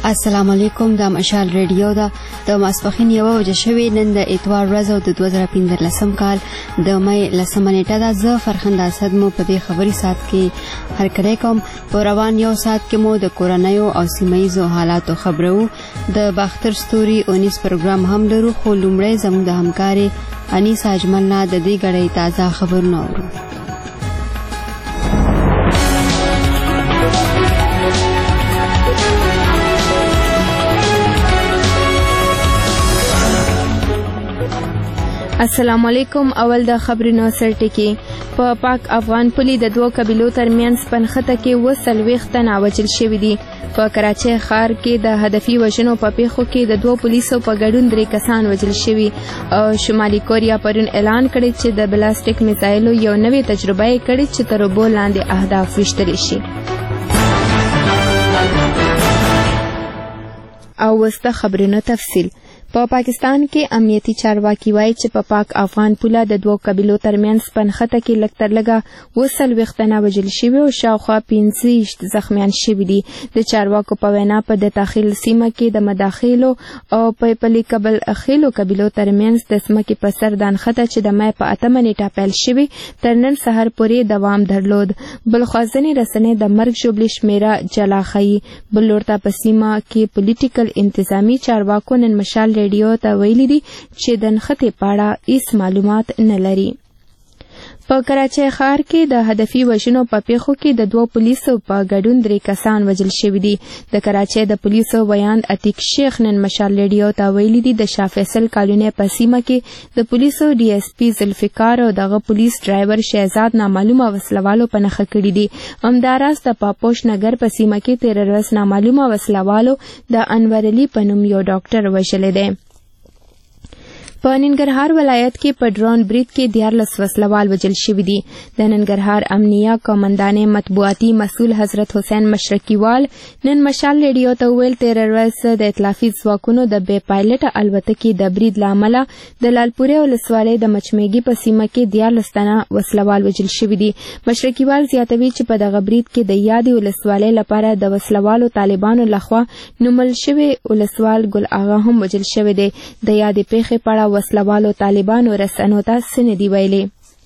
السلام علیکم. د مشال ریډیو دا د ماسپخین 1 شوی نن د اتوار ورځ او د 2015 کال د مې لسمه نیټه ده. زه فرخنده اسد مو په دې خبري سات کې هر کړی کوم. په روان یو سات کې مو د کورونایو او سیمایزو حالاتو خبرو. د باختر ستوري 19 پروګرام هم لرو، خو لومړی زموږ د همکاري انیس اجمل نه د دې غړې تازه خبرونه اورو. السلام علیکم. اول د خبرونو سرټکی. په پاک افغان پولي د دوه قبیلو ترمنځ پنخته کې 40 تنه وژل شوي دي. په کراچۍ ښار کې د هدفي وژنو په پیښو کې د 2 پولیسو په ګډون 3 کسان وژل شوي او شمالي کوریا پرون اعلان کړی چې د بلاستیک میزایلو یو نوې تجربه یې کړې چې تر اوبو لاندې اهداف ویشتلی شي. او وسته خبرونو تفصیل. په پاکستان کې امنیتي چارواکي وایي چې په پاک افغان پوله د 2 قبیلو ترمنځ پنخته کې لږ تر لږه 40 تنه وژل شوي او شاوخوا 15 زخمیان شوي دي. د چارواکو په وینا په د داخل سیمه کې د مداخلو او په پلي قبل اخیلو قبیلو ترمنځ د سمکې په سر د انخته چې د مې په 8 نیټه پیل شوي تر نن سهار پورې دوام درلود. بلخوا ځینې رسنۍ د مرګ ژوبلې شمیره جلا ښیي. بل لورته په سیمه کې پولیټیکل انتظامی چارواکو نن مشال ریډیو ته ویلي دي چې د نښتې په اړه هیڅ معلومات نه لري. په کراچۍ ښار کې د هدفي وژنو په پیښو کې د 2 پولیسو په ګډون 3 کسان وژل شوي دي. د کراچۍ د پولیسو ویاند عتیق شیخ نن مشال ریډیو ته ویلي دي د شاه فیصل کالونۍ په سیمه کې د پولیسو ډي اس پي ذوالفقار او دغه پولیس ډرایور شهزاد نامعلومه وسلوالو په نښه کړي دي. همداراز د پاپوش نګر په سیمه کې 13 ورځ نامعلومه وسلوالو د انور علي په نوم یو ډاکټر وژلی دی. په ننګرهار ولایت کې په ډرون برید کې 14 وسلوال وژل شوي دي. د ننګرهار امنیه قومندانې مطبوعاتي مسؤل حضرت حسین مشرقیوال نن مشال ریډیو ته ویل 13 ورځ د ائتلافي ځواکونو د بې پایلټه الوتکې د برید له امله د لالپورې ولسوالۍ د مچمیږي په سیمه کې 14 تنه وسلوال وژل شوي دي. مشرقیوال زیاتوي چې په دغه برید کې د یادې ولسوالۍ لپاره د وسلوالو طالبانو لخوا نومل شوی ولسوال ګل آغا هم وژل شوی دی. د یادې پیښې په اړه وسلوالو طالبانو رسنیو ته څه نه دي ویلي.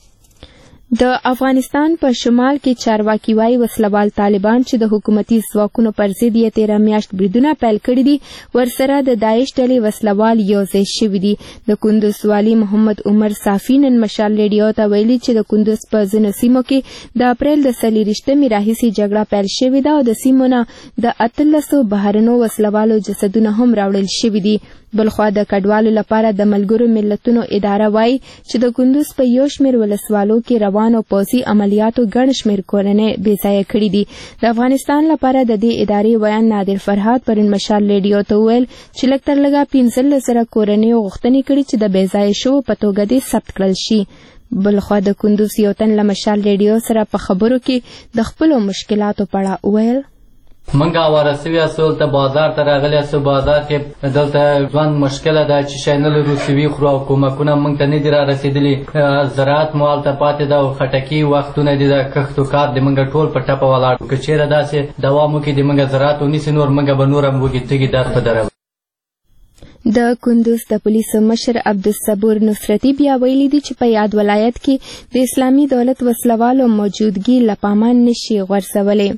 د افغانستان په شمال کې چارواکي وایي وسلوال طالبان چې د حکومتي ځواکونو پر ضد یې 13 میاشت بریدونه پیل کړي دي ورسره د داعش ډلې وسلوال یوځای شوي دي. د کندوز والي محمد عمر صافي نن مشال ریډیو ته ویلي چې د کندوز په ځینو سیمو کې د اپریل د 24 راهیسې جګړه پیل شوې ده او د سیمو نه د 18 بهرنو وسلوالو جسدونه هم راوړل شوي دي. بلخوا د کډوالو لپاره د ملګرو ملتونو اداره وایي چې د کندوز په یو شمېر ولسوالو کې روانو پوځي عملیاتو ګڼ شمېر کورنۍ بېځایه کړي دي. د افغانستان لپاره د دې ادارې ویان نادر فرهاد پرون مشال ریډیو ته وویل چې لږ تر لږه 15 کورنیو غوښتنې کړي چې د بېځایه شوو په توګه دې ثبت کړل شي. بلخوا د کندوز یو تن له مشال ریډیو سره په خبرو کې د خپلو مشکلاتو په اړه وویل. منګه ورسوي اصول ته بازار ته راغلی سو بازار کې دلته ژوند مشکله ده چې شی نه لرو سوي خورو او کومکونه موږ ته نه دي را رسېدلي. زراعت مو هلته پاتې ده او خټکي وختونه دي د کښتو کار د موږ ټول په ټپه ولاړ. که چېرې داسې دوام وکړي د موږ زراعت ونیسي نور موږ به نور هم وږي تږي در په دره. د کندوز د پولیسو مشر عبدالصبور نصرتي بیا ویلي دي چې په یاد ولایت کې د اسلامي دولت وسلوالو موجودګي له پامه نشي غورځولی.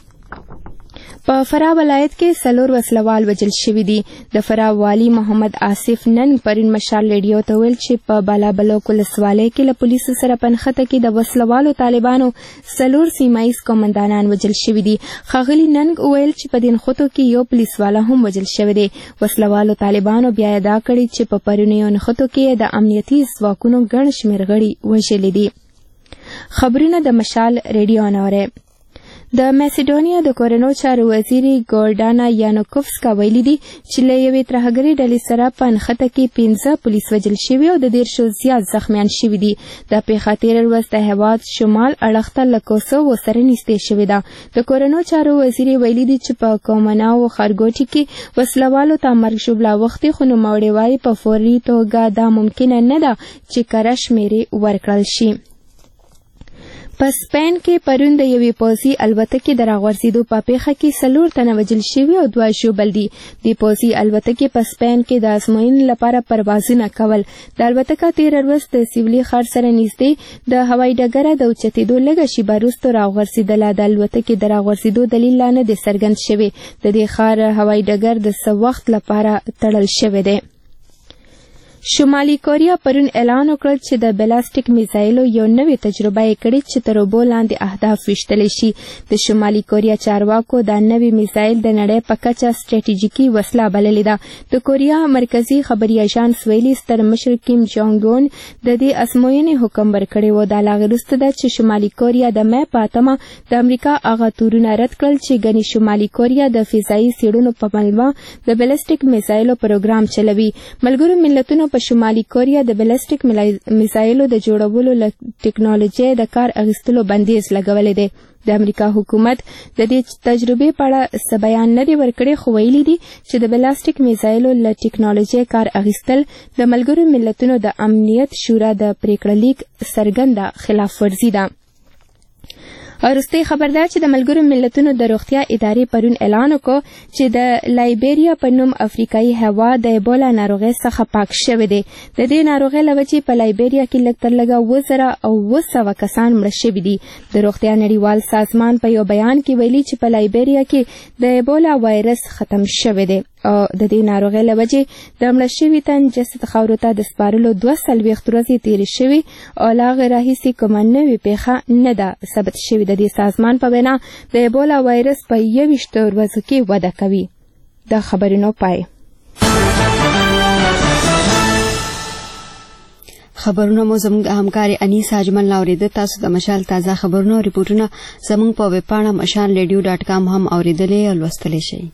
په فراه ولایت کې 4 وسلوال وژل شوي دي. د فراه والي محمد آصف نن پرون مشال ریډیو ته ویل چې په بالابلوک ولسوالۍ کې له پولیسو سره پنخته کې د وسلوالو طالبانو 4 سیمایز قومندانان وژل شوي دي. ښاغلي ننګ ویل چې په دې نښتو کې یو پولیسوالا هم وژل شوی دی. وسلوالو طالبانو بیا ادعا کړې چې په پرونیو نښتو کې د امنیتي ځواکونو ګڼ شمېر غړي وژلي دي. خبرونه د مشال ریډیو نه اورئ. د میسیډونیا د کورنو چارو وزیري ګورډانا یانوکوفسکا ویلي دي چې له یوې ترهګرې ډلې سره په نښته کې 15 پولیس وژل شوي او د 10 زیات زخمیان شوي دي. دا پیښه 13 ورځ د هېواد شمال اړخ ته له کوسوو سره نږدې شوې ده. د کورنو چارو وزیري ویلي دي چې په کومناو ښارګوټي کې وسلوالو ته مرګ ژوبله وختي خو نوموړی وایي په فوري توګه دا ممکنه نه ده چې کره شمېرې ورکړل شي. په سپین کې پرون د یوې پوځي الوتکې د راغورځېدو په پیښه کې 4 تنه وژل شوي او 2 ژوبل دي. د پوځي الوتکې په سپین کې د ازموینې لپاره پروازونه کول. د الوتکه 13 ورځ د سیولي ښار سره نږدې د هوایي ډګره د اوچتېدو لږه شېبه وروسته راغورځېدله. د الوتکې د راغورځېدو دلیل لا نه دی څرګند شوی. د دې ښار هوایي ډګر د څه وخت لپاره تړل شوی دی. شمالي کوریا پرون اعلان وکړ چې د بلاستیک میزایلو یو نوې تجربه یې کړې چې تر اوبو لاندې اهداف ویشتلی شي. د شمالي کوریا چارواکو دا نوې میزایل د نړۍ په کچه سټریټیژیکي وسله بللې ده. د کوریا مرکزي خبري اژانس ویلي ستر مشر کیم جونګ اون د دې ازموینې حکم ورکړی و. دا لا وروسته ده چې شمالي کوریا د مې په 8 د امریکا هغه تورونه رد کړل چې ګنې شمالي کوریا د فضایي څېړنو په ملما د بلاستیک میزایلو پروګرام چلوي. ملګرو ملتونو په شمالي کوریا د بلاستیک میزایلو د جوړولو له ټیکنالوژي د کار اخیستلو بندیز لګولی دی. د امریکا حکومت د دې تجربې په اړه څه بیان نه دی ورکړی، خو ویلي دي چې د بلاستیک میزایلو له ټیکنالوژي کار اخیستل د ملګرو ملتونو د امنیت شورا د پریکړه لیک څرګنده خلاف ورزي ده. وروستۍ خبر ده چې د ملګرو ملتونو د روغتیا ادارې پرون اعلان وکړ چې د لایبیریا په نوم افریقایي هیواد د ایبولا ناروغۍ څخه پاک شوی دی. د دې ناروغۍ له وجې په لایبیریا کې لږ تر لږه 700 کسان مړه شوي دي. د روغتیا نړیوال سازمان په یو بیان کې ویلي چې په لایبیریا کې د ایبولا وایرس ختم شوی دی او د دې ناروغۍ له وجې د مړه شوي تن جسد خاورو ته د سپارلو 240 ورځې تېرې شوي او له هغې راهیسې کومه نوې پیښه نه ده ثبت شوې. د دې سازمان په وینا د ایبولا وایرس په 21 ورځو کې وده کوي. د خبرونو پای. خبرونه مو زموږ همکاري انیس اجمل لاورېده. تاسو د مشال تازه خبرونه او ریپورټونه زموږ په ویبپاڼه mashalradio.com هم اورېدلی او لوستلی شئ.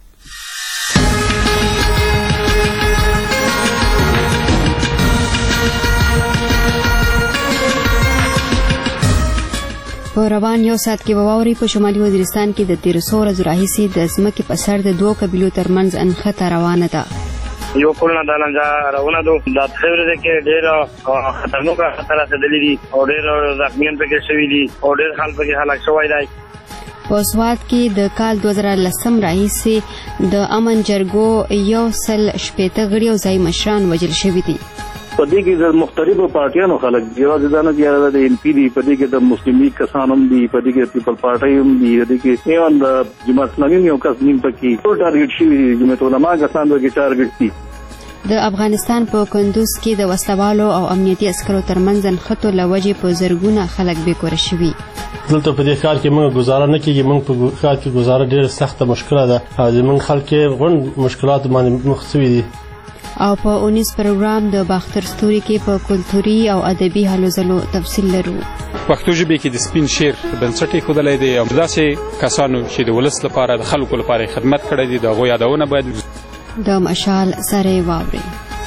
په روان یو ساعت کې واوري په شمالي وزیرستان کې د 1300 ورځو راهیسې د ځمکې په سر د 2 قبیلو ترمنځ انخته روانه ده. یو کولنه د لنجا روانه ده. د خبره ده کې ډېر خطرناک خطرات دي او ډېر زخمیان پکې شوي دي او ډېر خلک پکې هلاک شوي دي. په سوات کې د کال 2010 راهیسې د امن جرګو 180 غړي او ځای مشران وژل شوي دي. په دې کې د مختلفو پارټیانو خلک یوازې دا نه دي د MP دي، په دې کې د مسلم لیگ کسان هم دي، په دې کې پیپل پارټي هم دي، په دې کې ایوان د جماعت اسلامي یو کس نیم پکې ټول ټارګټ شوي دي. جماعت علما کسان پکې ټارګټ دي. د افغانستان په کندوز کې د وسلوالو او امنیتي عسکرو ترمنځ انخته له وجې په زرګونه خلک بېکوره شوي. دلته په دې ښار کې موږ گزاره نه کېږي. موږ په ښار کې گزاره ډېره سخته مشکله ده او زموږ خلک یې غونډ مشکلات باندې مخ شوي دي. او په 19 پروګرام د باختر ستوري کې په کلتوري او ادبي هلو ځلو تفصیل لرو. پښتو ژبې کې د سپین شعر بنسټ ایښودلی دی او داسې کسانو چې د ولس لپاره د خلکو لپاره خدمت کړی دی د هغو یادونه باید د مشال سره واورئ.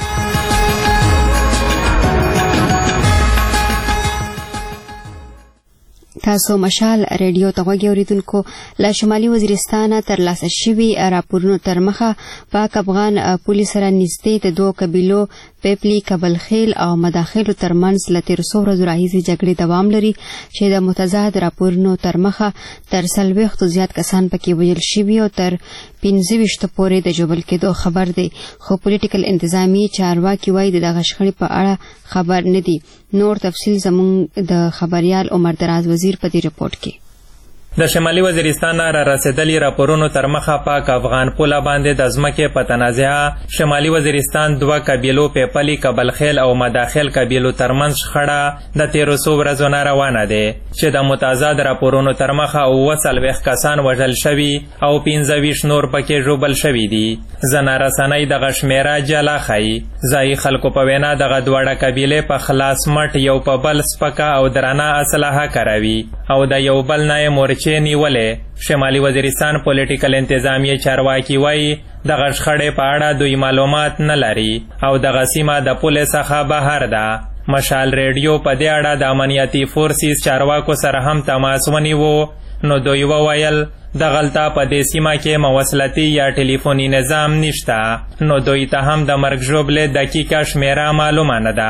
تاسو مشال ریډیو ته غوږ اوریدونکو. له شمالي وزیرستانه ترلاسه شوي راپورونو تر مخه پاک افغان پولیس سره نږدې د 2 قبیلو پیپلی، کبلخیل او مداخلو ترمنځ له 1300 ورځو راهیسې جګړې دوام لري چې د متضاد راپورونو تر مخه تر 40 زیات کسان پکې وژل شوي او تر 25 پورې د ژوبل کېدو خبر دی. خو پولیټیکل انتظامی چارواکي وایي د دغه شخړې په اړه خبر نه دي. نور تفصیل زموږ د خبريال عمر دراز وزیر په دې رپورټ کې. د شمالي وزیرستان را رسیدلي راپورونو تر مخه پاک افغان پوله باندې د ځمکې په تنازعه شمالي وزیرستان 2 قبیلو پیپلی، کبلخیل او مداخل قبیلو ترمنځ شخړه د 1300 ورځو نه روانه ده چې د متضاد راپورونو تر مخه 40 کسان وژل شوي او 25 نور پکې ژوبل شوي دي. ځنه رسنۍ دغه شمیره جلا ښیي. ځایي خلکو په وینا دغه دواړه قبیلې په خلاص مټ یو په بل سپکه او درانه اسلحه کاروي او د یو بل نه یې نیولې. شمالي وزیرستان پولیټیکل انتظامیه چارواکي وایي دغه شخړې په اړه دوی معلومات نه لري او دغه سیمه د پولې څخه بهر ده. مشال ریډیو په دې اړه د امنیتي فورسز چارواکو سره هم تماس ونیو نو دوی وویل دغلته په دې سیمه کې مواصلاتي یا ټلیفوني نظام نشته نو دوی ته هم د مرګ ژوبلې دقیقه شمیره معلومه نه ده.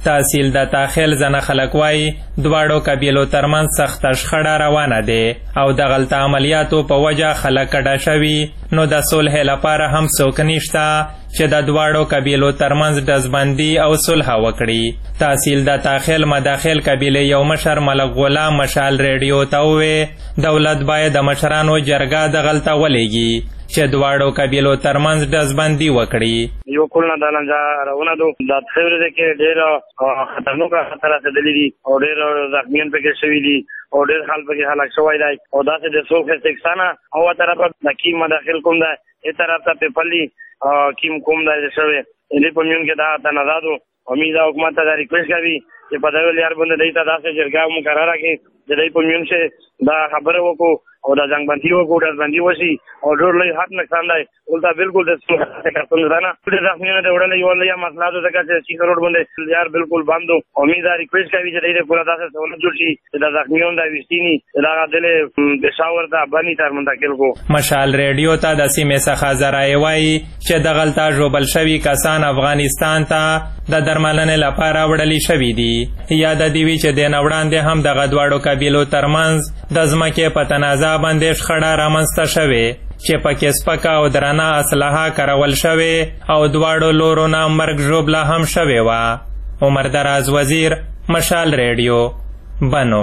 تحصیل د تاخیل ځنه خلک وایي دواړو قبیلو ترمنځ سخته شخړه روانه ده او د غلطه عملیاتو په وجه خلک کډه شوي نو د صلح لپاره هم څوک نشته چې د دواړو قبیلو ترمنځ ډزبندي او صلح وکړي. تحصیل د تاخیل مداخل قبیلې یو مشر ملک غلام مشال ریډیو ته وویل دولت باید د مشرانو جرګه دغلته ولېږي چې دواړو قبیلو ترمنځ ډزبندي وکړي. یو کول نه دالنجا روانه دو د خبره کې ډېر خطرناک خطر راځلي دي او ډېر زخمیان پکې شوي دي او ډېر حال پکې هلاک شوی دی او داسې د څوک سکسانه او طرفه د کی مداخل کوم ده ای طرف ته پلی کیم کوم ده شوی دې په میون کې دا تنازادو امید حکومت ته ریکویسټ کوي چې په دغه لار باندې دایته داسې جرګه مقرره کړي چې دای په میون شه دا خبره وکړو او دا جنگ بندي وکړو ډزبندي وشي او ډېر لوی حد نقصان دی ولته بالکل د څه نه ټول زخمیانو ته وړل یو لوی مسله ده چې سیده روډ باندې یار بالکل بندو امید ریکویسټ کوي چې دې پورا داسې سہولت جوړ شي چې د زخمیانو د وستینی دا غدل پېښور ته باندې تر منتقل کو. مشال ریډیو ته د سیمې څخه ذرایع وایي چې د غلطه ژوبل شوي کسان افغانستان ته د درملنې لپاره وړلي شوي دي. یاد دی وی چې د نوړاندې هم د غدواړو قبیلو ترمنځ د ځمکې په تنازع باندې شخړه رامنځته شوې چې پکې سپکه او درانه اسلحه کارول شوې او دواړو لورو نه مرګ ژوبله هم شوې وه. عمر دراز وزیر مشال ریډیو بنو.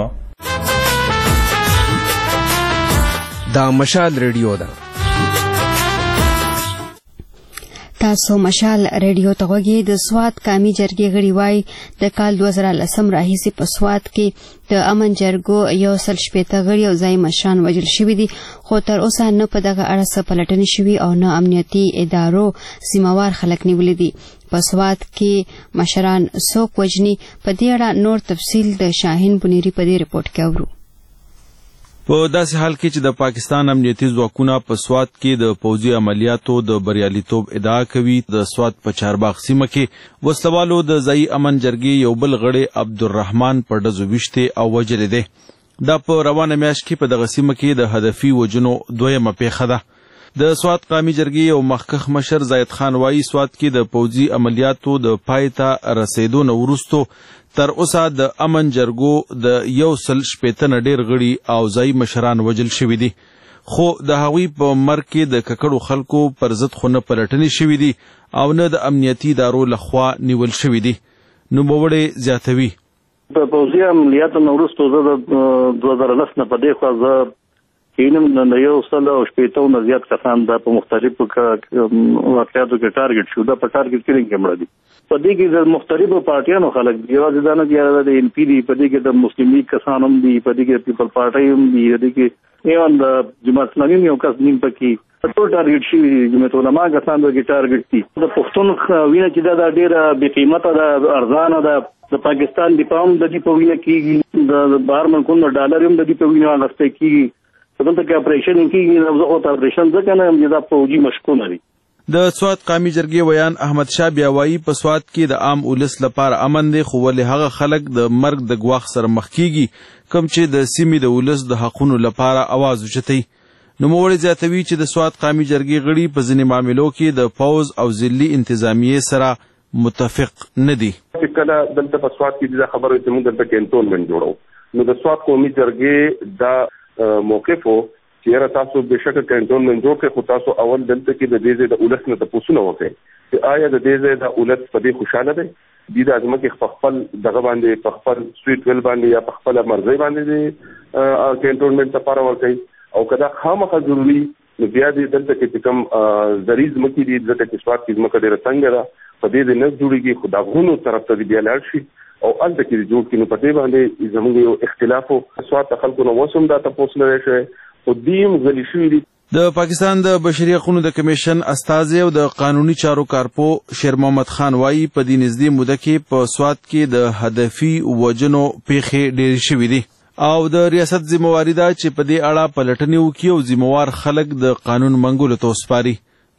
دا مشال ریډیو ده. تاسو مشال ریډیو ته غوږی. د سوات قومي جرګې غړي وایي د کال 2010 راهیسې په سوات کې د امن جرګو 160 غړي او ځای مشران وژل شوي دي خو تر اوسه نه په دغه اړه څه پلټنې شوي او نه امنیتي ادارو ذمہوار خلک نیولي دي. په سوات کې مشران څوک وژني په دې اړه نور تفصیل د شاهین بنيري په دې رپورټ کې اورو. په داسې حال کې چې د پاکستان امنیتي ځواکونه په سوات کې د پوځي عملیاتو د بریالیتوب ادعا کوي د سوات په چارباغ سیمه کې وسلوالو د ځایي امن جرګې یو بل غړی عبدالرحمن په ډزو ویشتې او وژلی دی. دا په روانه میاشت کې په دغه سیمه کې د هدفي وژنو دویمه پیښه ده. د سوات قومي جرګې یو مخکښ مشر زاید خان وایي سوات کې د پوځي عملیاتو د پای ته رسیدو نه وروستو تر اوسه د امن جرګو د 160 نه ډېر غړي او ځایي مشران وژل شوي دي خو د هغوی په مرګ کې د ککړو خلکو پر ضد خو نه پلټنې شوي دي او نه د امنیتي ادارو لخوا نیول شوي دي. نوموړی زیاتوي په پوځي عملیاتو نه وروستو زه د 2010 نه په دې خوا زه کینم د 160 نه زیات کسان دا په مختلفو واقعاتو کې ټارګټ شو. دا په ټارګټ کیلینګ کې مړه دي. په دې کې د مختلفو پارټیانو خلک دي. یوازې دا نه چې د NP دي په دې کې د مسلم لیگ کسان هم دي په دې کې پیپل پارټي هم دي په دې کې ایوان د جماعت اسلامي یو کس نیم پکې ټول ټارګټ شي. جماعت علماء کسان د ټارګټ دي. د پښتون وینه چې دا ډېره بې قیمته ده ارزانه ده. د پاکستان دفاع هم د دې په وینه کېږي د بهر ملکونو ډالر هم د دې په وینه اخیستل کېږي. دلته کې اپریشن کېږي نو زه خو اپریشن ځکه نه یم چې دا فوجي مشکونه دي. د سوات قومي جرګې ویان احمد شاه بیا وایي په سوات کې د عام ولس لپاره امن دی خو ولې هغه خلک د مرګ د ګواښ سره مخ کېږي کوم چې د سیمې د ولس د حقونو لپاره اواز اوچتوي. نوموړی زیاتوي چې د سوات قومي جرګې غړي په ځینې معاملو کې د پوځ او ضلعي انتظامیې سره متفق نه دي. کله دلته په سوات کې دا خبره چې موږ دلته کینټونمنټ جوړو نو د سوات قومي جرګې دا موقف وو چې یاره تاسو بېشکه کینټونمنټ جوړ کړئ خو تاسو اول دلته کې د دې ځای د ولس نه تپوسونه وکړئ چې آیا د دې ځای د ولس په دې خوشحاله دی. دوی د ځمکې په خپل دغه باندې په خپل سویټ ویل باندې یا په خپله مرضۍ باندې کینټونمنټ لپاره ورکوي او که دا خامخا ضروري نو بیا دې دلته کې چې کوم زرعي ځمکې دي ځکه چې سوات کې ځمکه ډېره تنګه ده په دې نه جوړېږي خو د غرونو طرف ته بیا لاړ شي او هلته کې جوړ کړي نو په دې باندې زموږ یو اختلاف و. سوات ته خلکو نه اوس هم دا تپوس نه دی شوی خو دوی هم غلي شوي دي. د پاکستان د بشري حقوقو د کمیشن استازی او د قانوني چارو کارپو شیر محمد خان وایي په دې نږدې موده کې په سوات کې د هدفي وژنو پیښې ډېرې شوي دي او د ریاست ذمہواري ده چې په دې اړه پلټنې وکړي او ذمہوار خلک د قانون منګولو ته وسپاري.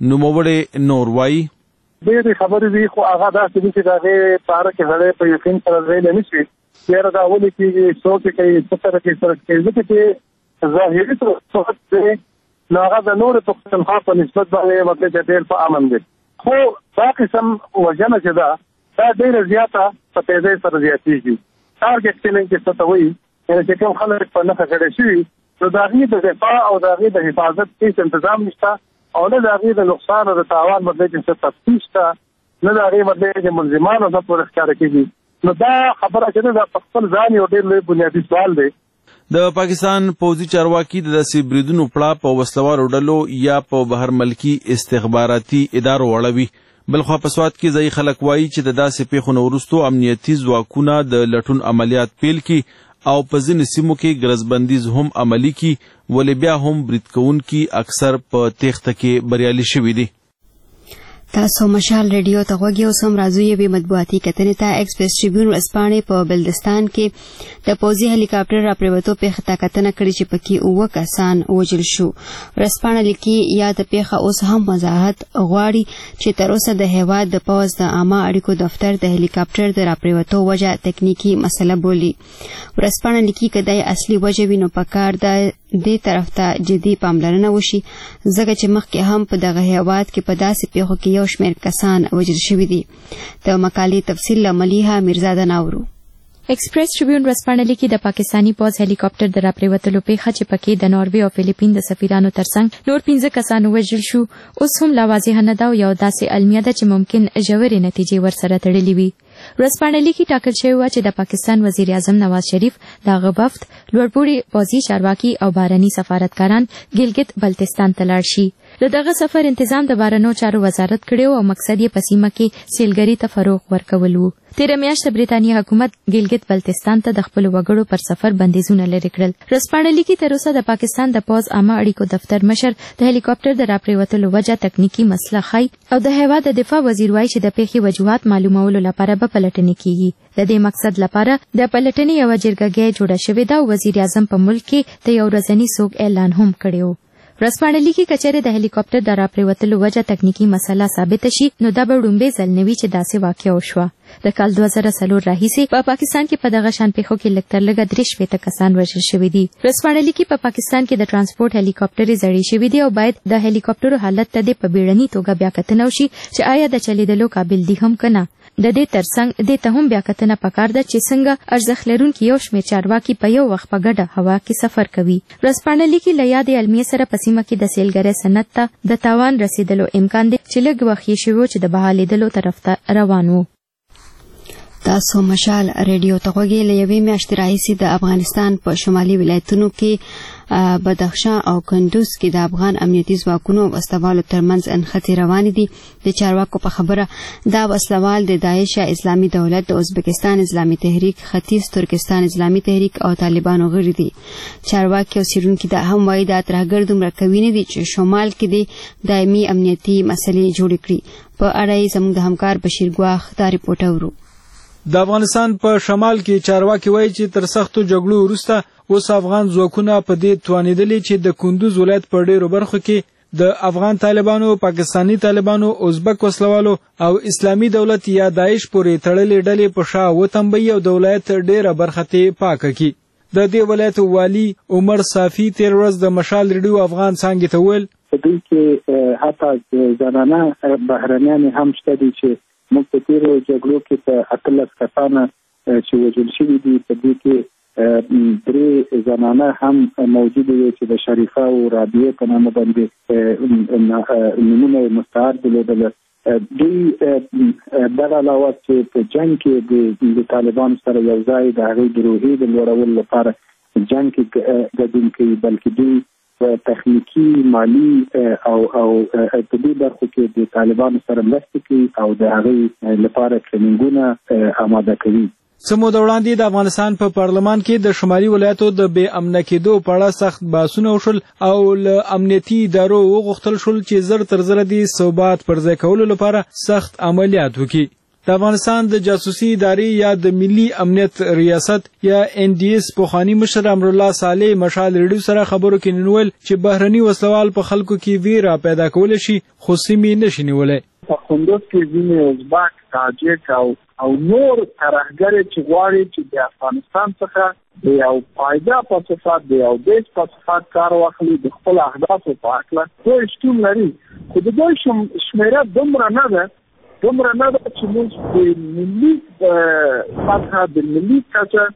نوموړی نور وایي ډېرې خبرې دي خو هغه داسې دي چې د هغې په اړه کې سړی په یقین سره ویلی نه شي. یاره دا ولې کېږي څوک یې کوي څه سره کوي ځکه چې ظاهري صورت دی نو هغه د نورو پښتونخوا په نسبت باندې مطلب چې ډېر په امن دی خو دا قسم وژنه چې ده دا ډېره زیاته په تیزۍ سره زیاتېږي. ټارګټ کیلینګ کې څه ته وایي یعنې چې کوم خلک په نښه کړی شوي نو د هغې د دفاع او د هغې د حفاظت هېڅ انتظام نشته او نه د هغې د نقصان او د تاوان بدلې کې څه تفتیش شته نه د هغې بدلې کې ملزمانو ته پورې ښکاره کېږي. نو دا خبره چې ده دا په خپل ځان یو ډېر لوی بنیادي سوال دی. د پاکستان پوځي چارواکي د داسې بریدونو پړه په وسلوالو ډلو یا په بهر ملکي استخباراتي ادارو وړوي. بلخوا په سوات کې ځایي خلک وایي چې د داسې پیښو نه وروستو امنیتي ځواکونه د لټون عملیات پیل کړي او په ځینې سیمو کې ګرځبندیز هم عملي کړي ولې بیا هم برید کوونکي اکثر په تېښته کې بریالي شوي دي. تاسو مشال ریډیو ته غوږ یو سم راځو یوې مطبوعاتي کتنې ته. ایکسپریس ټریبیون ورځپاڼې په بلدستان کې د پوځي هلیکاپټر راپرېوتو پیښې ته کتنه کړې چې پکې 9 کسان وژل شو. ورځپاڼه لیکي یا د پیښه اوس هم وضاحت غواړي چې تر اوسه د هېواد د پوځ د عامه اړیکو دفتر د هلیکاپټر د راپرېوتو وجه تکنیکي مسله بولي. ورځپاڼه لیکي که دا اصلي وجه وي نو پکار ده دې طرف ته جدي پاملرنه وشي ځکه چې مخکې هم په دغه هېواد کې په داسې پیښو کې یو شمېر کسان وژل شوي دي. د مقالې تفصیل له ملیحه میرزاده ناورو. ایکسپریس ټریبیون ورځپاڼه لیکي د پاکستانی پوځ هلیکاپټر د راپرېوتلو پیښه چې پکې د ناروې او فلیپین د سفیرانو ترڅنګ نور 15 کسان وژل شو اوس هم لا واضح نه ده او یو داسې المیه ده چې ممکن ژورې نتیجې ورسره تړلې وي. ورځپاڼه لیکي ټاکل شوی و چې د پاکستان وزیر اعظم نواز شریف دغه وفد لوړپوړي پوځي چارواکي او بهرني سفارتکاران ګلګت بلتستان ته لاړ شي. د دغه سفر تنظیم د بهرنیو چارو وزارت کړی او مقصد یې په سیمه کې سیلګرۍ ته فروغ ورکول و. تیره میاشت برېټانیا حکومت ګلګت بلتستان ته د خپلو وګړو پر سفر بندیزونه لرې کړل. ورځپاڼه لیکي تر اوسه د پاکستان د پوځ عامه اړیکو دفتر مشر د هلیکاپټر د راپرېوتلو وجه تکنیکي مسله ښایي او د هېواد د دفاع وزیر وایي چې د پیښې وجوهات معلومولو لپاره به پلټنې کیږي. د دې مقصد لپاره د پلټنې یوه جرګه جوړه شوې ده او وزیر اعظم په ملک کې د یو ورځني سوګ اعلان هم کړی و. ورځپاڼه لیکي که چېرې د هلیکاپټر د راپرېوتلو وجه تکنیکي مسله ثابته شي نو دا به وړومبی ځل نه وي چې داسې واقع وشوه. د کال 2004 راهیسې په پاکستان کې په دغه شان پیښو کې لږ تر لږه 63 کسان وژل شوي دي. ورځپاڼه لیکي په پاکستان کې د ترانسپورټ هلیکاپټرې زړې شوي دي او باید د هلیکاپټرو حالت ته د په بیړني توګه بیا کتنه وشي چې آیا د چلیدلو قابل دي هم که نه. د دې ترڅنګ دې ته هم بیا کتنه پکار ده چې څنګه ارزښت لرونکي یو شمېر چارواکي په یو وخت په ګډه هوا کې سفر کوي. ورځپاڼه لیکي له یادې المیې سره په سیمه کې د سیلګرۍ صنعت ته د تاوان رسیدلو امکان دی چې لږ وخت یې شوی چې د بحالېدلو طرف ته روان و. تاسو مشال ریډیو ته غوږی له یوې میاشتې راهیسې د افغانستان په شمالي ولایتونو کې بدخشان او کندوز کې د افغان امنیتي ځواکونو او وسلوالو ترمنځ انخښتې روانې دي. د چارواکو په خبره دا وسلوال د داعش اسلامي دولت د ازبکستان اسلامي تحریک ختیځ ترکستان اسلامي تحریک او طالبانو غړي دي. چارواکي او څېړونکي دا هم وایي دا ترهګر دومره قوي نه دي چې شمال کې د دایمي امنیتي مسلې جوړې کړي. په اړه یې زموږ د همکار بشیر ګواخ دا رپورټ اورو. د افغانستان په شمال کې چارواکي وایي چې تر سختو جګړو وروسته اوس افغان ځواکونه په دې توانېدلي چې د کندوز ولایت په ډېرو برخو کې د افغان طالبانو، پاکستاني طالبانو، ازبک وسلوالو او اسلامي دولت یا داعش پورې تړلې ډلې په شا وتمبوي او د ولایت ډېره برخه ته پاکه کړي. د دې ولایت والي عمر صافي تېره ورځ د مشال ریډیو افغان څانګې ته وویل په دې کې حتی زنانه بهرنیانې هم شته دي چې موږ په تېرو جګړو کې په 18 کسانه چې وژل شوي دي په دې کې 3 زنانه هم موجودې وې چې د شریفه او رابعې په نامه باندې نومونه یې مستعار درلودل. دوی دغه علاوه چې په جنګ کې د طالبانو سره یو ځای د هغوی د روحیې د لوړولو لپاره جنګ کې ګډون کوي بلکې دوی تخنیکی مالی او په دې برخو کې د طالبانو سره مرسته کوي او د هغوی لپاره ټریننګونه آماده کوي. څه موده وړاندې د افغانستان په پارلمان کې د شمالي ولایتو د بې امنه کېدو په اړه سخت بحثونه وشول او له امنیتي ادارو وغوښتل شول چې زر تر زره د ثبات پر ځای کولو لپاره سخت عملیات وکړي. د افغانستان د جاسوسي ادارې یا د ملي امنیت ریاست یا NDS پخواني مشر امرالله صالح مشال ریډیو سره خبرو کې ننویل چې بهرني وسلوال په خلکو کې ویره پیدا کولی شي خو سیمې نشي نیولی. په کندوز کې ځینې ازبک، تاجک او نور ترهګر چې غواړي چې د افغانستان څخه د یو فایده په صفت د یو بیس په صفت کار واخلي د خپل اهدافو په هکله دوی شتون لري خو د دوی شمیره دومره نه ده دومره نه ده چې موږ د ملي سطحه د ملي کچه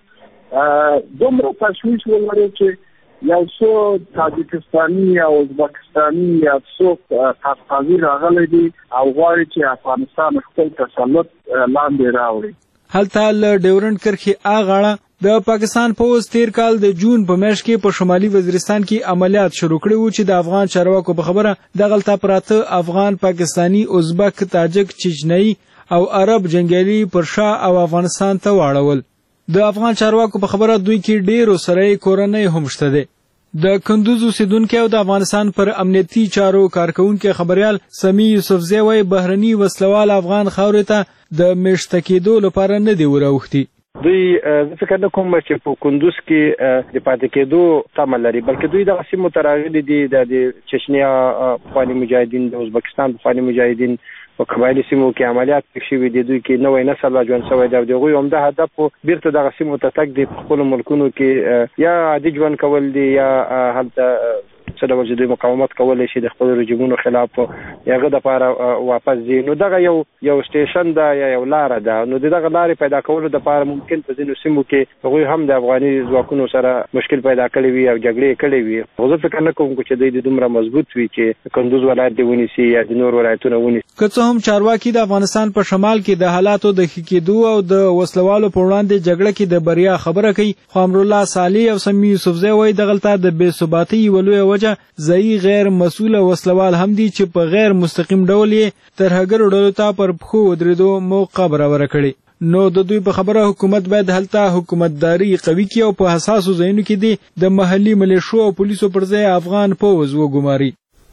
دومره تشویش ولرو چې یو څو تاجکستاني یا ازبکستاني یا څوک قفقازي راغلی دي او غواړي چې افغانستان خپل تسلط لاندې راوړي. هلته له ډیورنډ کرښې اغاړه د پاکستان پوز تیر کال د جون په میاشت کې په شمالي وزیرستان کې عملیات شروع کړي وو چې د افغان چارواکو په خبره دغلته پراته افغان، پاکستانی، ازبک، تاجک، چچنی او عرب جنگیالي پر شا او افغانستان ته واړول. د افغان چارواکو په خبره دوی کې ډیرو سره کورنۍ هم شته دي. د کندوز اوسیدونکو او د افغانستان پر امنیتي چارو کارکونکو خبريال سمی یوسفزی وایي بهرني وسلوال افغان خاورې ته د میشته کېدو لپاره نه دی وراوښتي. دوی فکر نه کوم چې په کندوز کې د پاتې کېدو تمه لري، بلکې دوی د سیمو ته راغلي دي. د چچنیا پخواني مجاهدین، د ازبکستان پخواني مجاهدین په قبایلي سیمو کې عملیات شوي دي. دوی کې نوی نسل را ژوند شوی دی او د هغوی عمده هدف بیرته دغه سیمو ته تګ دی. په خپلو ملکونو کې یا عادي ژوند کول دي یا هلته څه ډول چې دوی مقاومت کولی شي د خپلو رژیمونو خلاف هغه دپاره واپس ځي. نو دغه یو سټیشن ده یا یو لاره ده. نو د دغه لارې پیدا کولو دپاره ممکن په ځینو سیمو کې هغوی هم د افغاني ځواکونو سره مشکل پیدا کړی وي او جګړې کړې وي. خو زه فکر نه کوم چې دوی دومره مضبوط وي چې کندوز ولایت دې ونیسي یا د نور ولایتونه ونیسي. که څه هم چارواکي د افغانستان په شمال کې د حالاتو د ښه کېدو او د وسلوالو په وړاندې جګړه کې د بریا خبره کوي، خو امرالله صالح او سمی یوسفزی وایي دغلته د بې ثباتۍ یوه لویه وجه ځایي غیر مسؤله وسلوال هم دي چې په غیر مستقیم ډول یې ترهګرو ډلو ته پر پښو ودرېدو موقع برابره کړي. نو د دوی په خبره حکومت باید هلته حکومتداري قوي کړي او په حساسو ځایونو کې د محلي ملیشو او پولیسو پر ځای افغان پوځ وګماري.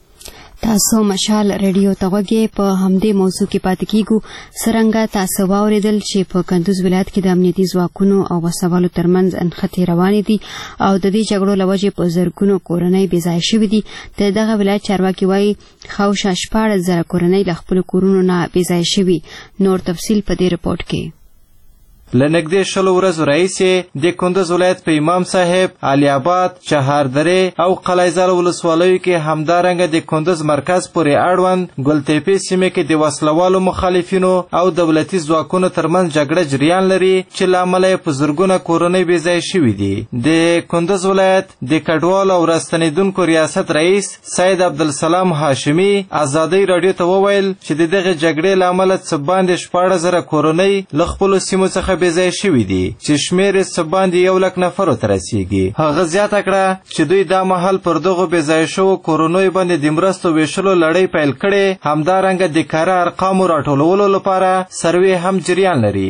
تاسو مشال ریډیو ته غوږی په همدې موضوع کې پاتې کیږو. څرنګه تاسو واوریدل چې په کندوز ولایت کې د امنیتي ځواکونو او وسوالو ترمنځ انخته روانې دي او د دې جګړو له وجې په زرګونو کورنۍ بې ځایه شوې دي. د دغه ولایت چارواکي وایي خاوشا 14,000 کورنۍ له خپلو کورونو نه بې ځایه شوي. نور تفصیل په دې رپورټ کې. لنګدې 20 ورځو راهیسې د کندوز ولایت په امام صاحب، علي آباد، چهاردرې او قلعهزال ولسوالیو کې همدارنګه د کندوز مرکز پورې اړوند ګلتېپې سیمې کې د وسلوالو مخالفینو او دولتي ځواکونو ترمنځ جګړه جریان لري چې له امله یې په زرګونه کورنۍ بې ځایه شوي دي. د کندوز ولایت د کډوالو او راستنېدونکو ریاست رئیس سید عبدالسلام هاشمي ازادۍ راډیو ته وویل چې د دغه جګړې له امله څه باندې 14,000 کورنۍ له خپلو سیمو څخه بې ځایه شوي دي چې شمېر یې څه باندې 100,000 نفرو ته رسیږي. هغه زیاته کړه چې دوی دا مهال پر دغو بې ځایه شوو کورنیو باندې د مرستو ویشلو لړۍ پیل کړې. همدارنګه د کره ارقامو راټولولو لپاره سروې هم جریان لري.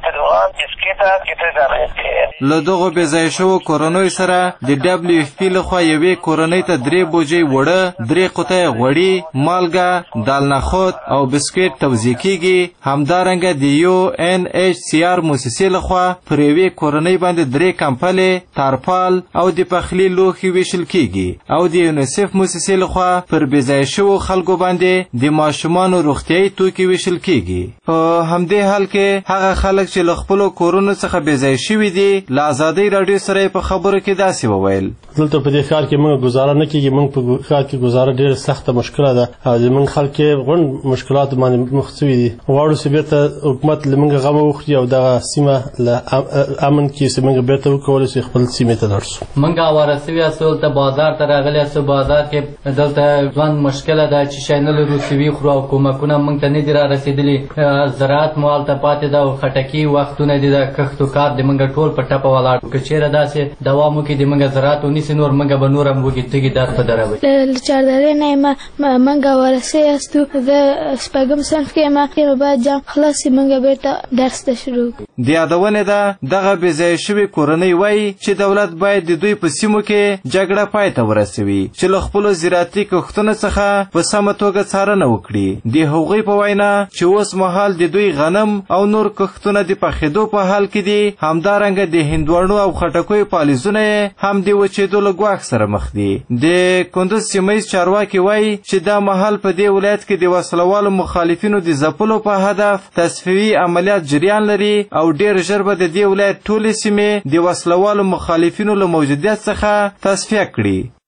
له دغو بې ځایه شوو کورنیو سره د WFP لخوا یوې کورنۍ ته 3 بوجۍ وړه، 3 قطۍ غوړي، مالګه، دال نخود او بسکټ توزیع کیږي. همدارنګه د UNHCR موسسې لخوا پر یوې کورنۍ باندې 3 کمپلې، تارپال او د پخلي لوښي ویشل کیږي او د یونیسف موسسې لخوا پر بې ځایه شوو خلکو باندې د ماشومانو روغتیایي توکي ویشل کیږي. په همدې حال کې هغه خلک چې له خپلو کورونو څخه بې ځایه شوي دي له ازادۍ راډیو سره په خبرو کې داسې وویل: دلته په دې ښار کې موږ گزاره نه کیږي. موږ په ښار کې گزاره ډېره سخته مشکله ده او زموږ خلک غون مشکلات باندې مخ شوي دي. غواړو چې بیرته حکومت له موږ غم وخوري او دغه سیمه له امن کې چې موږ بیرته وکولی شو خپل سیمې ته لاړ شو. موږ اواره سوي یاستو، دلته بازار ته راغلي یاستو. بازار کې دلته ژوند مشکله ده چې شی نه لرو، سوي خورو او کومکونه موږ ته نه دي را رسېدلي. زراعت مو هلته پاتې ده او خټکي وختونه دي د کښت و کار د موږ ټول په ټپه ولاړ. که چېرې داسې دوام وکړي د موږ زراعت ونیسي نور موږ به نور هم وږي تږي درد په دروي. له چاردرې نه یم، موږ اواره سوي یاستو. زه شپږم صنف کې یم، نو باید جام خلاص شي موږ بیرته درس ته شروع کړو. د یادونې ده دغه بې ځایه شوي کورنۍ وایي چې دولت باید د دوی په سیمو کې جګړه پای ته ورسوي چې له خپلو زراعتي کښتونو څخه په سمه توګه څارنه وکړي. د هغوی په وینا چې اوس مهال د دوی غنم او نور کښتونه د پخېدو په حال کې دي. همدارنګه د هندواڼو او خټکیو پالیزونه هم د وچېدو له ګواښ سره مخ دي. د کندوز سیمه ییز چارواکي وایي چې دا مهال په دې ولایت کې د وسلوالو مخالفینو د ځپلو په هدف تصفیوي عملیات جریان لري او ډېر ژر به د دې ولایت ټولې سیمې د وسلوالو مخالفینو له موجودیت څخه تصفیه کړي.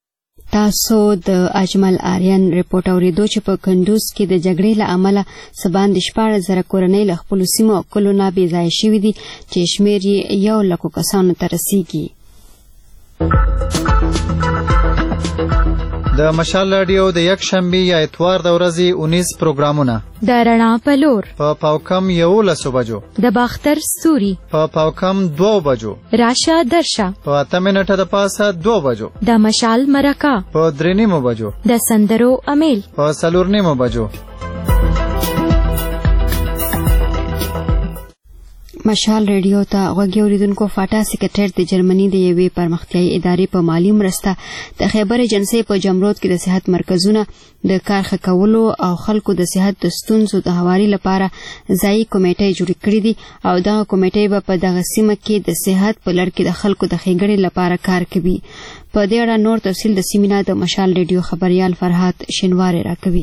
تاسو د اجمل آریان ریپورت اوریدو چې په کندوز کې د جګړې له امله څه باندې 14,000 کورنۍ له خپلو سیمو او کلیو نه بې ځایه شوي دي چې شمېر یې 100,000 کسانو ته رسیږي. د مشال رادیو د یک شنبه یا اتوار د ورځې 19 پروګرامونه د رڼا په لور په پاوکم 11 بجو، د باختر ستوري په پاوکم 2 بجو، راشه درشه په 8 منټه د پاسه 2 بجو، د مشال مرکه په 3 بجو، د سندرو امیل په 4 بجو. مشال ریډیو ته غوږی اوریدونکو فاټا سیکریټریټ د جرمني د یوې پرمختیایي ادارې په مالی مرسته د خیبر ایجنسۍ په جمرود کې د صحت مرکزونه د کار ښه کولو او خلکو د صحت د ستونزو د هواري لپاره ځایي کمیټې جوړې کړې دي او دغه کمیټې به په دغه سیمه کې د صحت په لړ کې د خلکو د ښېګڼې لپاره کار کوي. په دې اړه نور تفصیل د سیمینار د مشال ریډیو خبریال فرحات شینواری راکوي.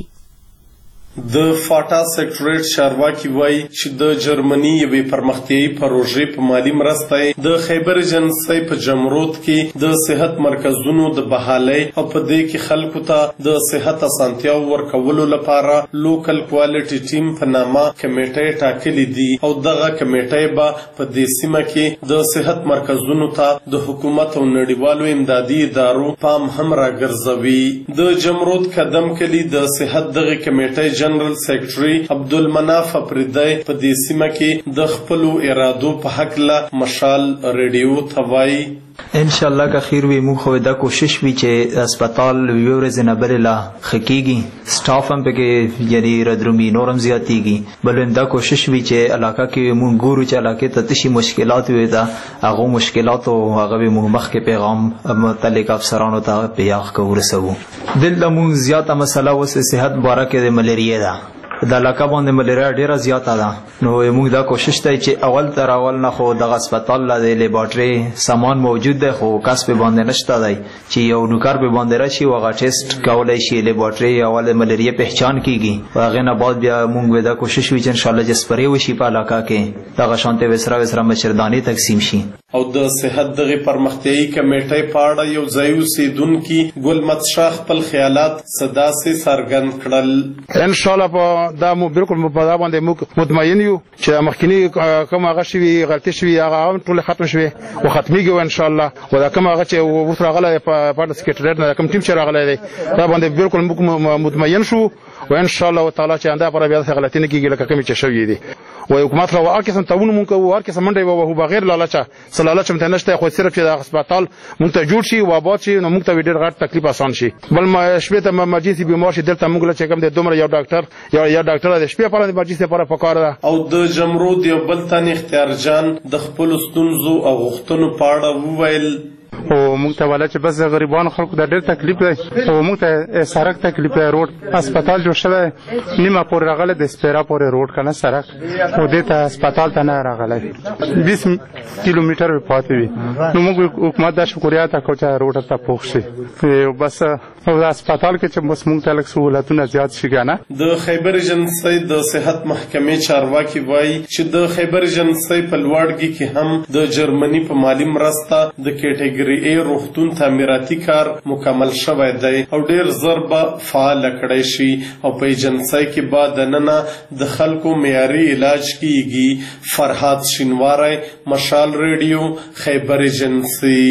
د فاټا سیکریټریټ چارواکي وایي چې د جرمني یوې پرمختیایي پروژې په مالی مرسته د خیبر ایجنسۍ په جمرود کې د صحت مرکزونو د بحالۍ او په دې کې خلکو ته د صحت اسانتیاو ورکولو لپاره لوکل کوالټي ټیم په نامه کمیټې ټاکلې دي او دغه کمیټې به په دې سیمه کې د صحت مرکزونو ته د حکومت او نړیوالو امدادي ادارو پام هم راګرځوي. د جمرود قدم کلی د صحت دغه کمیټې جنرال سیکریټري عبدالمناف افریدی په دې سیمه کې د خپلو ارادو په حق له مشال ریډیو ته وایي ان شاء الله که خیر وي موږ خو دا کوشش وی چې هسپتال یو ورځ نه بل لا خکېږي سټاف هم پکې یعنی ردرومي نورم زیاتېږي بل دا کوشش وی چې علاقه کې موږ ګورو چې علاقه ته تشي مشکلات وي دا هغه مشکلات او هغه موږ مخکې پیغام متعلق افسرانو ته پیغام ورسوو. دلته موږ زیاته مسله وس صحت باره کې د ملیریا ده د علاقه باندې ملیریا ډیره زیاته ده نو موږ دا کوشش کوي چې اول تر اول نه خو د هسپتال له لیبارټري سامان موجود ده خو کس په باندې نشته دی چې یو نوکر په باندې راشي او هغه ټیسټ کولای شي لیبارټري اول ملیریا پہچان کیږي هغه نه بعد بیا موږ دا کوشش وکړو چې ان شاء الله چې سپری وشي په علاقه کې دغه شانته وسره مشردانی تقسیم شي. او د صحت دغه پرمختیایي کمیټې په اړه یو ځای اوسیدونکي ګلمت شاه خپل خیالات صدا سي څرګند کړل. ان شاء الله دا مو بالکل په دا باندې مطمئن یو چې مخکینی کوم هغه شوی غلطي شوی هغه ټول ختم شوی او ختميږي ان شاء الله او دا کوم هغه چې وفر غله په سکریټریټ نه کوم ټیم چې راغلی دی دا باندې بالکل مطمئن شو و ان شاء الله تعالی چې انده پر بیا غلطي نه کیږي لکه کوم چې شوی دی و حکومت را ورکه سم تاونه مونږ کوو ورکه سم منډه وو بغیر لالچا سلالچ مت نشته خو صرف د هسپتال مونږ ته جوړ شي و آباد شي نو مونږ ته ډېر غټ تکلیف آسان شي بل ما شپه ته مرجنسي بیمار شي دلته مونږ له چکم د دومره یو ډاکټر یا ډاکټر د شپه پر مرجنسي پر پکار ده. او د جمرود یو بل تن اختیار جان د خپل ستونزو او غوښتنو په اړه وویل او موږ ته ولا چې بس غریبانو خلکو د ډېر تکلیف دی او موږ ته سړک تکلیف دی روډ هسپتال جوړ شوی نیمه پورې راغله د سپیرا پورې روډ کنه سړک او دې ته هسپتال ته نه راغلی 20 کیلومتر پاتې وي نو موږ حکومت د شکریا ته کو چې روډ ته پوښ شي بس او د هسپتال کې چې بس موږ ته لږ سہولتونه زیات شي کنه. د خیبر ایجنسۍ د صحت محکمې چارواکي وایي چې د خیبر ایجنسۍ په لوړګي کې هم د جرمني په مالی مرسته د کیټګوري ای روغتون تعمیراتي کار مکمل شوی دی او ډیر زر به فعال کړی شي او په ایجنسۍ کې به دننه د خلکو معیاري علاج کیږي. فرحات شینواری مشال ریډیو خیبر ایجنسۍ.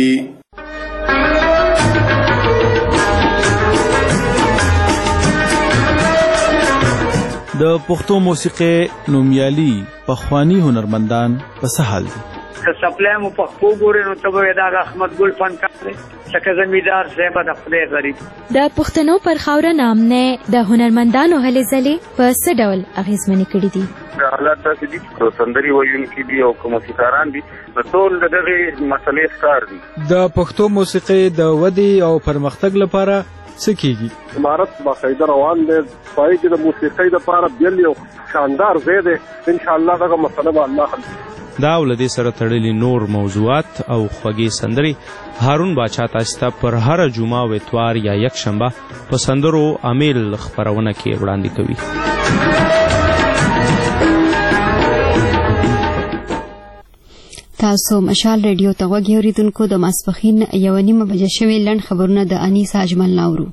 د پښتو موسیقي نومیالي پخوانی هنرمندان په څه حال دي؟ که سپلای مو پښتو ګورې نو ته به دا احمد ګل فنکار دی څنګه زمیدار صاحب د خپل غریب د پښتنو پر خاوره نام نه د هنرمندانو هلې ځلې په څه ډول اغیزمنې کړې دي؟ حالات داسې دي چې سندري ویونکي دي او موسیقاران دي ټول دغه مسلې ښکار دي. د پښتو موسیقي د ودې او پرمختګ لپاره څه کیږي؟ امارت باقاعده روان دی پای کې د موسیقۍ لپاره بیل یو شاندار ځای دی ان شاء الله دغه مسله به الله حل دا ولدي سره تړلي نور موضوعات او خوږې سندري هارون باچا تاسو ته پر هر جمعه او اتوار یا یک شنبه په سندرو امیل خبرونه کې وړاندې کوي. تاسو مشال ریډیو ته غوږ اوریدونکو د ماسپښین 1:30 بجې شوي لنډ خبرونه د انیسا اجمل ناورو.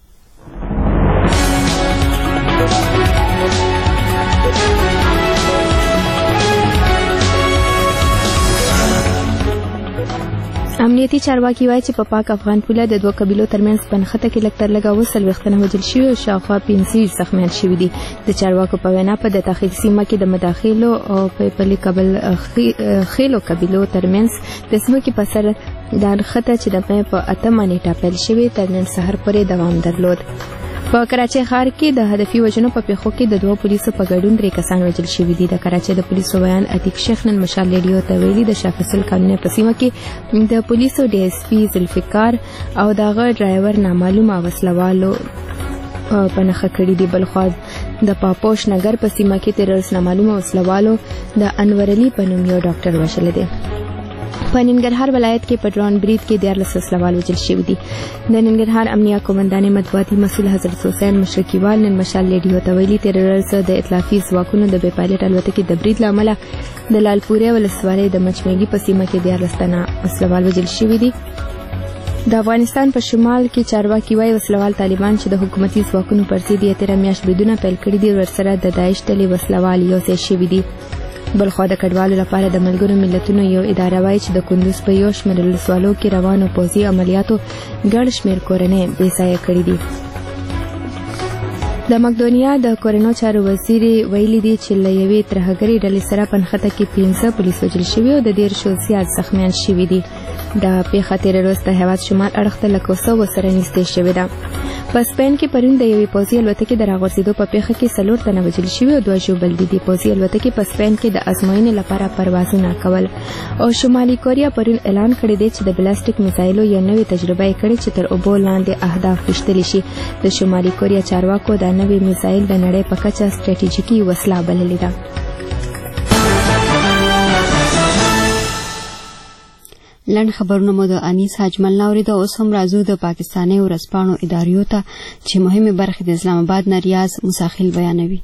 امنیتي چارواکي وایي چې په پاک افغان پوله د دوه قبیلو ترمنځ پنخته کې لږ تر لږه 40 وژل شوي او شاوخوا 50 زخمیان شوي دي. د چارواکو په وینا په د داخلي سیمه کې د مداخلو او په خیلو قبیلو ترمنځ د ځمکې په سر د نښته چې د مې په 8 نیټه پیل شوې تر نن سهار پورې دوام درلود. په کراچۍ ښار کې د هدفي وژنو په پیښو کې د 2 پولیسو په ګډون 3 کسان وژل شوي دي. د کراچۍ د پولیسو بیان عتیق شیخ نن مشال ریډیو ته ویلي د شافصل قانوني په سیمه کې د پولیسو ډي اس پي ذوالفقار او دغه ډرایور نامعلومه وسلوالو په نښه کړي دي. بلخوا د پاپوش نګر په سیمه کې 13 نامعلومه وسلوالو د انور علي په نوم یو ډاکټر وژلی دی. په ننګرهار ولایت کې په ډرون برید کې 14 وسلوال وژل شوي دي. د ننګرهار امنیه قومندان مطبوعاتي مسؤل حضرت حسین مشرقیوال نن مشال ریډیو ته ویلي 13 د اطلافي ځواکونو د بې پایلټ الوتکې د برید له امله د لالپورې ولسوالۍ د مچمیږي په سیمه کې 14 تنه وسلوال وژل شوي دي. د افغانستان په شمال کې چارواکي وایي وسلوال طالبان چې د حکومتي ځواکونو پر ضد یې 13 میاشت بریدونه پیل کړي دي ورسره د داعش ډلې وسلوال یوځای شوي دي. بلخوا د کډوالو لپاره د ملګرو ملتونو یو اداره وایي چې د کندوز په یو شمېر ولسوالو کې روانو پوځي عملیاتو ګڼ شمېر کورنۍ بې ځایه کړي دي. د مقدونیا د کورنو چارو وزیر ویلي دی چې له یوې ترهګرې ډلې سره په نښته کې 15 پولیس وژل شوي او د 13 زیات زخمیان شوي دي. دا پیښه تېره ورځ د هېواد شمال اړخ ته له کوسوو سره نږدې شوې ده. په سپین کې پرون د یوې پوځي الوتکې د راغورځېدو په پیښه کې 4 تنه وژل شوي او 2 ژوبل دي. د پوځي الوتکې په سپین کې د ازموینې لپاره پروازونه کول او شمالي کوریا پرون اعلان کړی دی چې د بلاستیک میزایلو یو نوې تجربه یې کړې چې تر اوبو لاندې اهداف ویشتلی شي. د شمالي کوریا چارواکو دا نوې میزایل د نړۍ په کچه ستراتیژیکي وسله بللې ده. لنډ خبرونه مو د انیسا اجمل ناورید. اوس هم راځو د پاکستاني ورځپاڼو اداریو ته چې مهمه برخه د اسلام آباد نه ریاض مساخل بیانوي.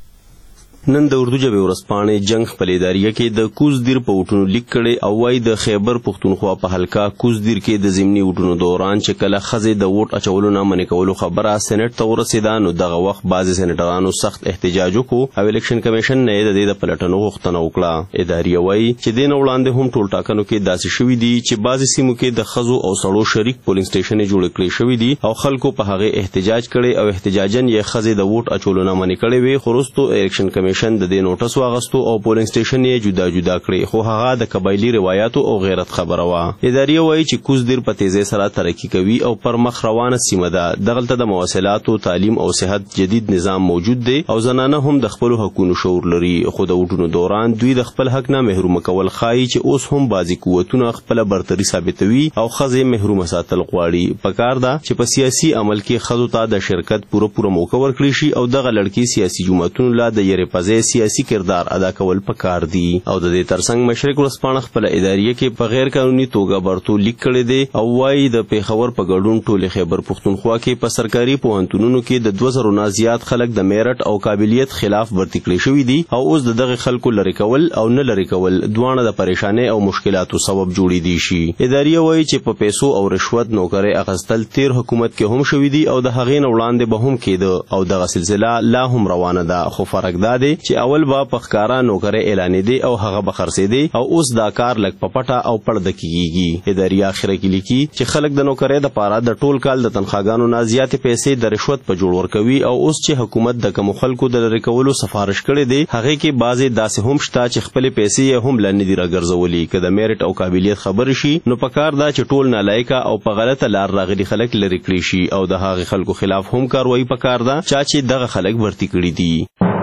نن د اردو ژبې ورځپاڼې جنگ خپل اداریه کې د کوزدیر په وټونو لیک کړي او وايي د خیبر پښتونخوا په حلقه کوزدیر کې د ضمني وټونو دوران چې کله خزې د ووټ اچولو نه منې کولو خبره سېنات ته ورسېده نو دغه وخت بعضې سېنیټرانو سخت احتجاج وکړو او الیکشن کمیشن نه د دې د پلټنو غوښتنه وکړه. اداریه وايي چې دې نه وړاندې هم ټول ټاکنو کې داسې شوي دي چې بعضې سیمو کې د ښځو او سړو شریک پولینګ سټیشنې جوړ کړي شوي دي او خلکو په هغې احتجاج کړي او احتجاجاً یې ښځې د ووټ اچولو نه منې کړې وې. خو وروستو الیکشن کمیشن د دې نوټس واغستو او پولینګ سټیشن یې جدا جدا کړي خو هغه د قبایلی روایتو او غیرت خبره وه. اداریه وایي چې کوزدیر په تیزۍ سره ترقي کوي او پر مخ روانه سیمه ده. دغلته د مواصلاتو، تعلیم او صحت جدید نظام موجود دی او زنانه هم د خپلو حقونو شعور لري. خو د وټونو دوران دوی د خپل حق نه محروم کول ښایي چې اوس هم بعضې قوتونه خپله برتري ثابتوي او ښځې محرومه ساتل غواړي. پکار ده چې په سیاسي عمل کې ښځو ته د شرکت پوره موقع ورکړي شي او دغه لړکې سیاسي جماعتونو لا د یرې پځې سیاسي کردار ادا کول پکار دي. او د دې ترڅنګ مشرق ورځپاڼه خپل اداریه کې په غیر قانوني توګه برتو لیک کړی دی او وايي د پیښور په ګډون ټول خیبر پښتونخوا کې په سرکاري پوهنتونونو کې د 2000 نه زیات خلک د میرټ او قابلیت خلاف برتي کړي شوي دي او اوس دغه خلکو لری کول او نه لری کول دوانه د پریشانۍ او مشکلاتو سبب جوړې دي شي. اداریه وايي چې په پیسو او رشوت نوکرۍ اخیستل تیر حکومت کې هم شوي دي او د هغې نه وړاندې به هم کېده او دغه سلسله لا هم روانه ده. خو فرق دا دی چې اول به په ښکاره نوکرۍ اعلانېدې او هغه به خرڅېدې او اوس دا کار لږ په پټه او پړده کېږي. اداریه اخره کې لیکي چې خلک د نوکرۍ دپاره د ټول کال د تنخواګانو نه زیاتې پیسې د رشوت په جوړ ورکوي او اوس چې حکومت د کومو خلکو د لرې کولو سفارش کړی دی هغې کې بعضې داسې هم شته چې خپلې پیسې یې هم لا نه دي راګرځولي. که د میرټ او قابلیت خبرې شي نو پکار ده چې ټول نالایقه او په غلطه لار راغلي خلک لرې کړي شي او د هغې خلکو خلاف هم کاروایي پکار ده چې دغه خلک ورتي کړي دي.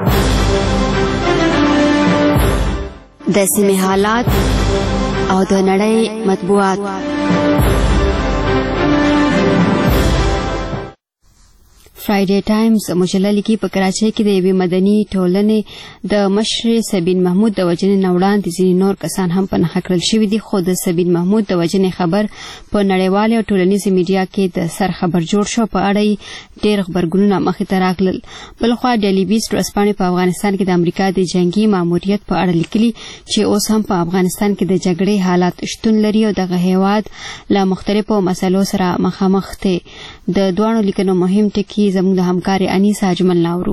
د سیمې حالات او د نړۍ مطبوعات. فرایډے ټایمز مجله لیکي په کراچۍ کې د یوې مدني ټولنې د مشر سبین محمود د وژنې نه وړاندې ځینې نور کسان هم په نښه کړل شوي دي، خو د سبین محمود د وژنې خبر په نړیوالې او ټولنیزې میډیا کې د سر خبر جوړ شو. په اړه یې ډېر غبرګونونه مخې ته راغلل. بلخوا ډیلی بیسټ ورځپاڼې په افغانستان کې د امریکا د جنگي ماموریت په اړه لیکلي چې اوس هم په افغانستان کې د جګړې حالات شتون لري او دغه هیواد له مختلفو مسلو سره مخامخ دی. د دوانو لیکنو مهم ټکي زموږ د همکارې انیسه اجمل ناورو.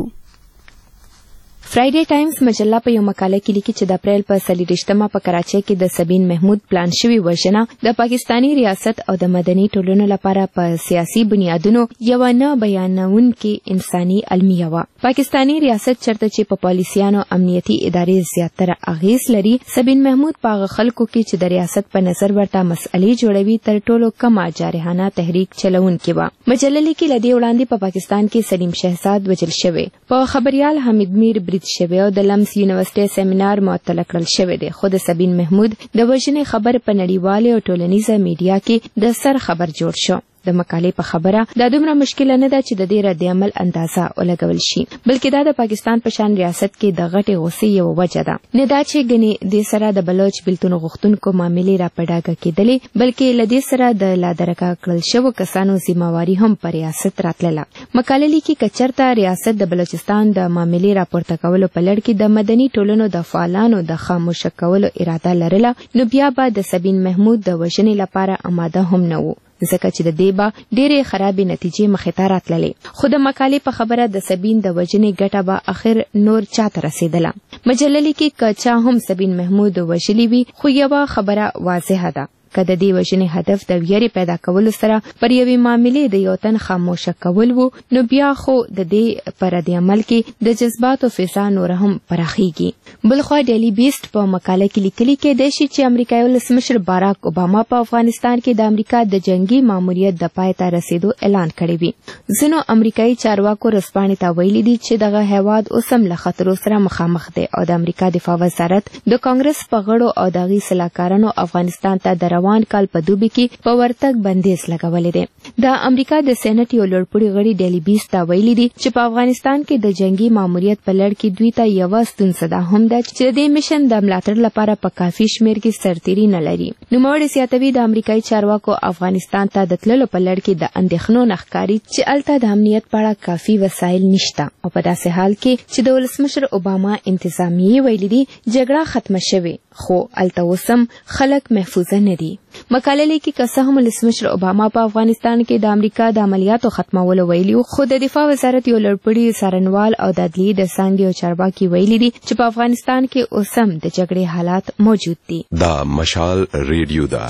فرایډے ټایمز مجله په یو مقاله کې لیکي چې د اپریل په 30مه په کراچۍ کې د سبین محمود پلان شوی وژنه د پاکستانی ریاست او د مدني ټولنو لپاره په سیاسي بنیادونو یو نه بیانونکې انساني المیه وه. پاکستانی ریاست چرته چې په پالیسیانو امنیتي ادارې زیاتره اغیز لري، سبین محمود په هغه خلکو کې چې د ریاست په نظر ورته مسئلې جوړوي تر ټولو کمه جارحانه تحریک چلونکې وه. مجله لیکي له دې وړاندې په پاکستان کې سلیم شهزاد وژل شوی، په خبریال حمید میر شوی او د لمس یونیورسيټي سیمینار معطل کړل شوی دی، خو د سبین محمود د وژنې خبر په نړیواله او ټولنیزه میډیا کې د سر خبر جوړ شو. د مقالې په خبره دا دومره مشکل نه ده چې د دې رد عمل اندازه ولګول شي، بلکې دا د پاکستان په شان ریاست کې د غټې غوسې یو وجه ده. نه دا چې ګنې د سره د بلوچ بلتون غوښتونکو معاملې را پډاګه کېدلې، بلکې له دې سره د لادرکه کړل شوو کسانو ذمہواری هم پر ریاست راتلله. مقالې لیکي کچرته ریاست د بلوچستان د معاملې راپورته کولو په لړ کې د مدني ټولنو د فعالانو د خاموشه کولو اراده لرله، نو بیا به د سبین محمود د وژنې لپاره آماده هم نه وو، ځکه چې د دې به ډېرې خرابې نتیجې مخې ته راتللې. خو د مقالې په خبره د سبین د وژنې ګټه به اخر نور چاته رسېدله. مجله لیکي که چا هم سبین محمود وژلی وي، خو یوه خبره واضحه ده، که د دې وژنې هدف د ویرې پیدا کولو سره پر یوې معاملې د یو تن خاموشه کول وو، نو بیا خو د دې په رد عمل کې د جذباتو فضا نور هم پراخیږي. بلخوا ډیلی بیسټ په مقاله کې لیکلي کېدای شي چې امریکایي ولسمشر باراک اوباما په افغانستان کې د امریکا د جنگي ماموریت د پای ته رسیدو اعلان کړی وي. ځینو امریکایي چارواکو رسپانې ته ویلي دي چې دغه هیواد اوس هم له خطرو سره مخامخ دی او د امریکا دفاع وزارت د کانګرس په غړو او د هغوی سلاکارانو افغانستان ته د روان کال په دوبي کې په ورتګ بندیز لګولې دی. د امریکا د سېنات یو لوړپوړي غړي ډیلی بیسټ ته ویلي دي چې په افغانستان کې د جنگي ماموریت په لړ کې دوی ته یوه ستونزه ده هم ده چې د دې مشن د ملاتړ لپاره په کافي شمېر کې سرتیري نه لري. نوموړي زیاتوي د امریکایي چارواکو افغانستان ته د تللو په لړ کې د اندېښنو نه ښکاري چې هلته د امنیت په اړه کافي وسایل نشته، او په داسې حال کې چې د ولسمشر اوباما انتظامیې ویلي دي جګړه ختمه شوې، خو هلته اوس هم خلک محفوظه نه دي. مقاله لیکي که څه هم ولسمشر اوباما په افغانستان کې د امریکا د عملیاتو ختمولو ویلي، خو د دفاع وزارت یو لوړپوړي څارنوال او د عدلیې د څانګې او چارواکي ویلي دي چې په افغانستان کې اوس هم د جګړې حالات موجود دي. دا مشال ریډیو ده.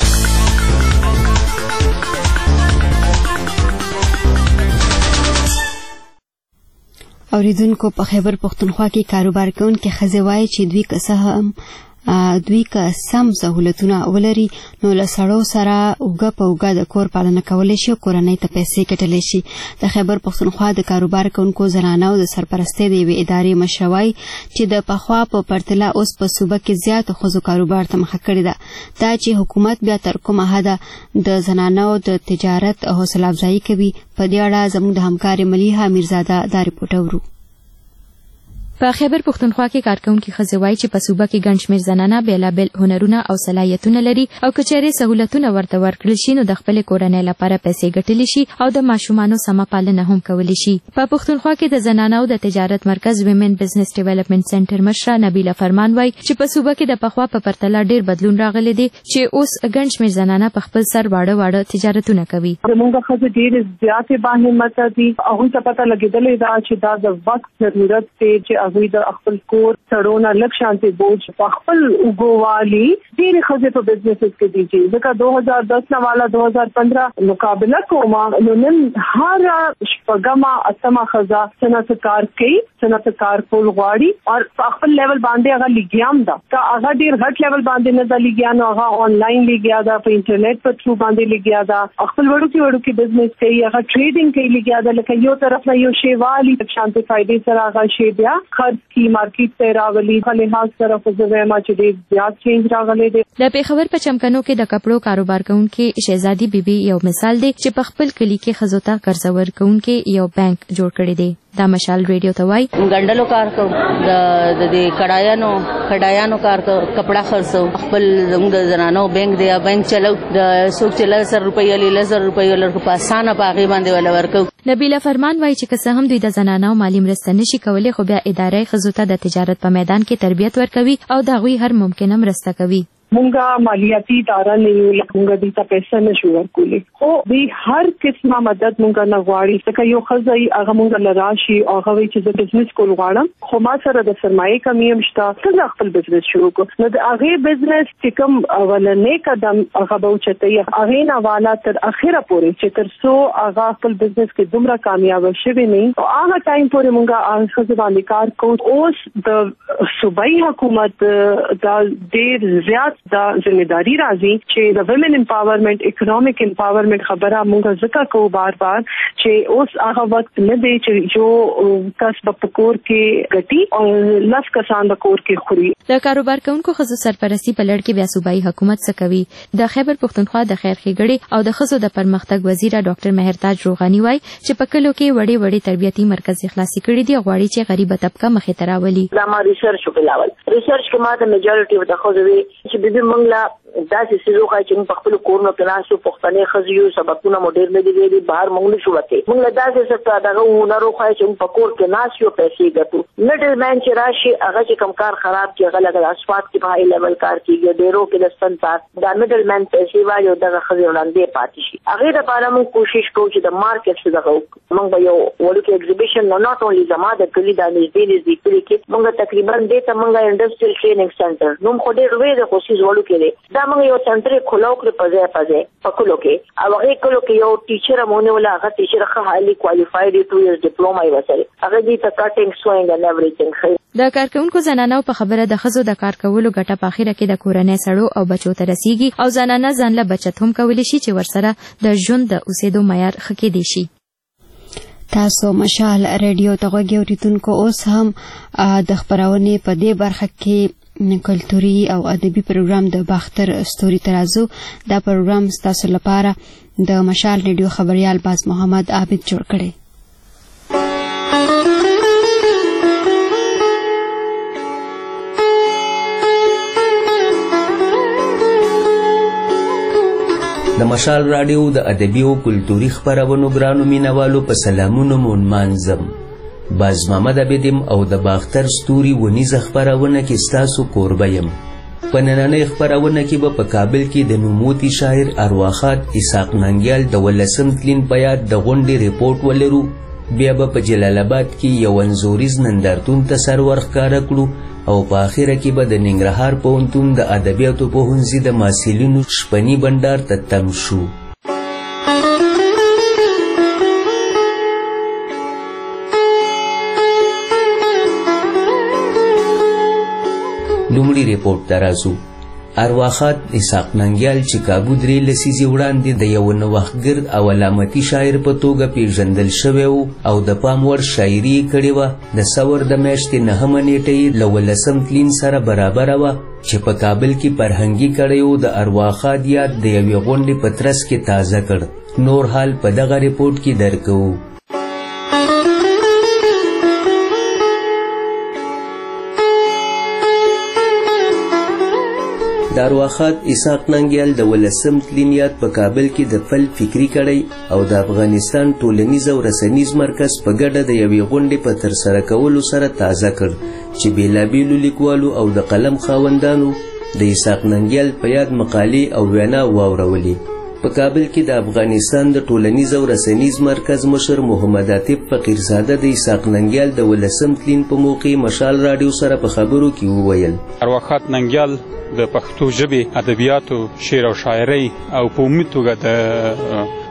اوریدونکو په خیبر پختونخوا کې کاروبار کوونکي ښځې وایي چې دوی که سم سهولتونه ولري نو له سړو سره اوږه په اوږه د کور پالنه کولی شي او کورنۍ ته پیسې ګټلی شي. د خیبر پختونخوا د کاروبار کوونکو زنانو د سرپرستۍ د یوې ادارې مشره وایي چې د پخوا په پرتله اوس په صوبه کې زیاتو ښځو کاروبار ته مخه کړې ده. دا چې حکومت بیا تر کومه حده د زنانو د تجارت حوصله افزایي کوي، په دې اړه زموږ د همکارې ملیحه میرزاده دا رپورټ اورو. په خیبر پختونخوا کې کارکونکي ښځې وایي چې په صوبه کې ګڼ شمېر زنانه بېلابېل هنرونه او صلاحیتونه لري او که چېرې سهولتونه ورته ورکړل شي نو د خپلې کورنۍ لپاره پیسې ګټلی شي او د ماشومانو سمه پالنه هم کولی شي. په پختونخوا کې د زنانو د تجارت مرکز ویمن بزنس ډیولپمنټ سنټر مشره نبیله فرمان وایي چې په صوبه کې د پخوا په پرتله ډېر بدلون راغلی دی چې اوس ګڼ شمېر زنانه په خپل سر واړه واړه تجارتونه کوي. زموږ ښځې ډېرې زیاتې باهمته دي، هغوی ته پته لګېدلې ده چې دا د وخت ضرورت دی چې هغوی د خپل کور سړونه لږ شانتي بوج په خپل اوږوالي ډېرې ښځې په بزنسز کې دي چې ځکه 2010 نه والا 2015 مقابله کومه نو نن هر شپږمه اتمه ښځه څه نه کار کوي، څه نه کار کول غواړي او په خپل لیول باندې هغه لګیام ده. که هغه ډېر غټ لیول باندې نه ده لګیا نو هغه آنلاین لګیا ده، په انټرنیټ په تھرو باندې لګیا ده، خپل وړوکی بزنس کوي، هغه ټریډینګ کوي لګیا ده، لکه یو طرف نه یو شی والی شانتي فائدې سره هغه شی بیا خرڅ کی مارکیټ ته راغلي په لحاظ سره خو زه وایم چې ډېر زیات چینج راغلی دی. د پېښور په چمکنو کې د کپړو کاروبار کوونکي شهزادي بیبي یو مثال دی چې په خپل کلی کې ښځو ته قرض ورکوونکي یو بانک جوړ کړی دی. دا مشال ریډیو ته وایي ګنډلو کار کوم د کډایانو کار کوم کپڑا خرڅو خپل زموږ د زنانو بانک دی بانک چلو د څوک چې 1,000 روپۍ لري 1,000 روپۍ لري په اسانه باغې باندې ولا ورکو. نبیله فرمان وایي چې که هم دوی د زنانو مالی مرسته نشي کولی خو بیا ادارې ښځو ته د تجارت په میدان کې تربیت ورکوي او د هغوی هر ممکنه مرسته کوي. مونږه مالیاتي اداره نه یو مونږ دې ته پیسې نشو ورکولې خو به هر قسمه مدد مونږ نه غواړي ځکه یو خزای هغه مونږ لراشي او هغه چې د بزنس کول غواړم خو ما سره د سرمایه کمی هم شته څنګه خپل بزنس شروع کو نو د هغه بزنس چې کوم ولنې قدم هغه به چته هغه نه والا تر اخره پورې چې تر څو هغه خپل بزنس کې دومره کامیاب شوي نه او هغه ټایم پورې مونږه هغه خزای باندې کار کوو. اوس د صوبایي حکومت د ډېر زیات دا ځمېداري راځي چې د ویمن امپاورمنٹ اکونومیک امپاورمنٹ خبره مونږ ذکر کوو بار چې اوس هغه وخت نه دی چې جو کس په کور کې ګټي او لس کسان په کور کې خوري. د کاروبار کوونکو ښځو سرپرستی په لړ کې بیا صوبایي حکومت څه کوي؟ د خیبر پښتونخوا د خیر ښېګړې او د ښځو د پرمختګ وزیر ډاکټر مهرتاج روغاني وایي چې په کلو کې وړې تربیتي مرکز خلاصي کړي دي غواړي چې غریبه طبقه مخې ته راولي. دا ما ریسرچ وکړل کې ما د میجورټي د ښځو چې د منګلا داسې سيزو چې په خپل کورونو کې ناسو پښتنې خزيو سبقونه موډر نه دي بهر مونږ شو وته مونږ داسې څه دغه ونرو خای چې په کور کې ناسو پیسې ګټو میډل مین چې راشي هغه چې کم کار خراب کې غلط اسفات کې په هاي لیول کار کیږي ډیرو کې لستن پاس دا میډل مین پیسې وایو دغه خزي وړاندې پاتې شي هغه لپاره موږ کوشش کوو چې د مارکیټ څخه دغه موږ یو ورکه ایگزیبیشن نوٹ اونلی زما د کلی د نږدې کې موږ تقریبا د تمنګ انډستریل ټریننګ سنټر نوم خو ډېر وې د کوشش وړو کې دا موږ یو سنټر خلاو کړ پځه پکلو کې او هغه کلو کې یو ټیچر مونږ ولا هغه ټیچر خه هایلی کوالیفاید 2 ایئرز ډیپلوما یې وسره هغه دې ته کټینګ سوینګ اند ایوریثینګ. د کارکونکو زنانو په خبره د ښځو د کار کولو ګټه په اخیره کې د کورنۍ سړو او بچو ته رسیږي او زنانه ځان له بچت هم کولی شي چې ورسره د ژوند د اوسېدو معیار ښه کېدی شي. تاسو مشال ریډیو ته غوږی اوریدونکو اوس هم د خبرونې په دې برخه کې کلتوري او ادبي پروګرام د باختر ستوري ترازو دا پروګرام تاسو لپاره د مشال ریډیو خبريال باز محمد عابد جوړ کړي. د مشال رادیو د ادبي او کلتوري خبرونو ګرانو مینوالو په سلامونو مون مانځم. باز محمد عبدم او د باختر ستوري ونیزه خبرونه کې ستاسو کوربه یم. په نننۍ خبرونه کې به په کابل کې د نوموتی شاعر ارواخات اسحاق ننګیال د 18 تلین په یاد د غونډې ریپورت ولرو. بیا به په جلال آباد کې یو انځوریز نندارتون ته سر ورښکاره کړو او په اخره کې به د ننګرهار پوهنتون د ادبیاتو پوهنځي د محصلینو شپني بنډار ته تم شو. لومړی ریپورت ته راځو. ارواخات اسحاق ننګیال چې کابو 3 لسیزې وړاندې د یو نوښتګر او علامتي شاعر په توګه پیژندل شوی او د پام وړ شاعري کړې وه د سور د میاشتې 9 نیټې له 18 تلین سره برابره وه چې په کابل کې فرهنګي کړیو د ارواخات یاد د یوې غونډې په ترڅ کې تازه کړ. نور حال په دغه ریپورت کې درکوو. د ارواخات اسحاق ننګیال د 18 تلین یاد په کابل کې د فل فکری کړی او د افغانستان ټولنیز او رسنیز مرکز په ګډه د یوې غونډې په ترسره کولو سره تازه کړ چې بیلابیلو لیکوالو او د قلم خاوندانو د اسحاق ننګیال په یاد مقالې او وینا واورولې. په کابل کې د افغانستان د ټولنیز او رسنیز مرکز مشر محمد عاطف فقیرزاده د اسحاق ننګیال د 18 تلین په موقع مشال رادیو سره په خبرو کې وویل. ارواخات ننګیال د پښتو ژبې ادبیاتو شعر او شاعرۍ او په عمومي توګه د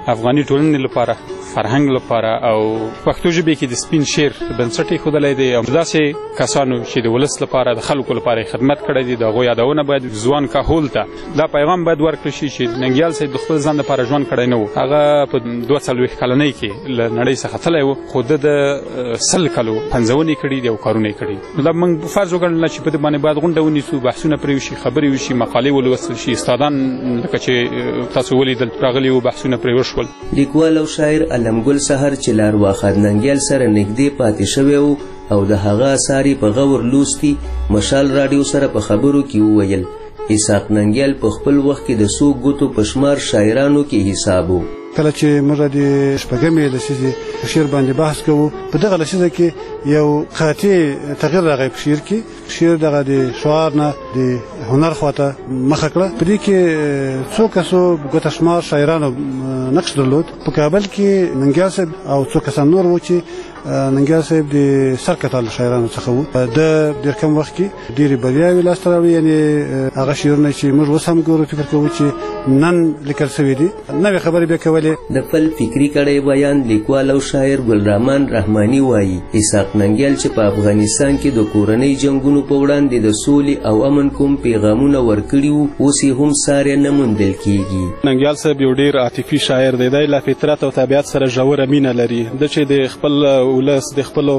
افغاني ټولنې لپاره فرهنګ لپاره او پښتو ژبې کې د سپین شعر بنسټ ایښودلی دی او داسې کسانو چې د ولس لپاره د خلکو لپاره خدمت کړی دی د هغو یادونه باید ځوان کهول ته دا پیغام باید ورکړل شي چې ننګیال صاحب د خپل ځان لپاره ژوند کړی نه و هغه په 42 کلنۍ کې له نړۍ څخه تللی و خو د 100 کلو پنځونې کړي دي او کارونه یې کړي دا موږ فرض وګڼله چې په دې باندې باید غونډه ونیسو بحثونه پرې وشي خبرې وشي مقالې ولوستل شي استادان لکه چې تاسو ولیدل راغلي وو بحثونه پرې وشول لیکوال او شاعر علمګل سحر چې لارواخد ننګیال سره نږدې پاتې شوی و او د هغه اثار په غور لوستي مشال راډیو سره په خبرو کې وویل اسحاق ننګیال په خپل وخت کې د څو ګوتو په شمار شاعرانو کې حساب و کله چې موږ د شپږمې لسیزې شعر باندې بحث کوو په دغه لسیزه کې یو قاطع تغیر راغی په شعر کې شعر دغه د شعار نه د هنر خواته مخه کړه په دې کې څو کسو ګوته شمار شاعرانو نقش درلود په کابل کې ننګیال صاحب او څو کسان نور و چې ننګیال صاحب د سرکتال شاعرانو څخه و د ډېر کم وخت کې ډېرې بریاوې لاسته راوړي یعنې هغه شعرونه چې موږ اوس هم ګورو فکر کوو چې نن لیکل شوي دي نوې خبرې به کولې د خپل فکري کړی بیان لیکوال او شاعر ګلرحمان رحماني وایي اسحاق ننګیال چې په افغانستان کې د کورنۍ جنگونو په وړاندې د سولې او امن کوم پیغامونه ورکړي وو اوس یې هم ساری نه موندل کېږي ننګیال صاحب یو ډېر عاطفي شاعر دی دی له فطرت او طبیعت سره ژوره مینه لري د چې د خپل ولس د خپلو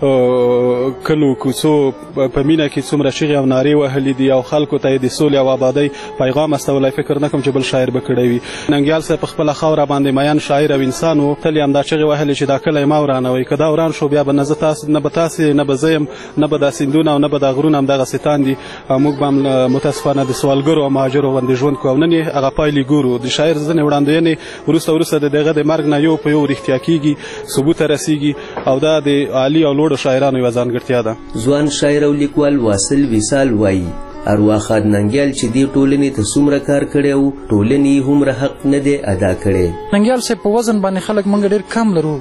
کلو کوڅو په مینه کې څومره چیغې او نارې وهلې دي او خلکو ته یې د سولې او آبادۍ پیغام استولی فکر نه کوم چې بل شاعر به کړی وي ننګیال صاحب په خپله خاوره باندې میان شاعر او انسان و تل یې همدا چیغې وهلې چې دا کلی ما ورانوئ که دا وران شو بیا به نه به تاسې نه به زه یم نه به دا سیندونه او نه به دا غرونه همدغسې تاندي او موږ به هم متاسفانه د سوالګرو او مهاجرو غوندې ژوند کوو او نن یې هغه پایلې ګورو د شاعر ځینې وړاندوینې وروسته د هغه د مرګ نه یو په یو رښتیا کېږي ثبوت ته رسېږي او دا د عالي او لوړو شاعرانو یوه ځانګړتیا ده ځوان شاعر او لیکوال واصل وصال وایي ارواخاد ننګیال چې دې ټولنې ته څومره کار کړی و ټولنې یې هومره حق نه دی ادا کړی ننګیال صاحب په وزن باندې خلک موږ ډېر کم لرو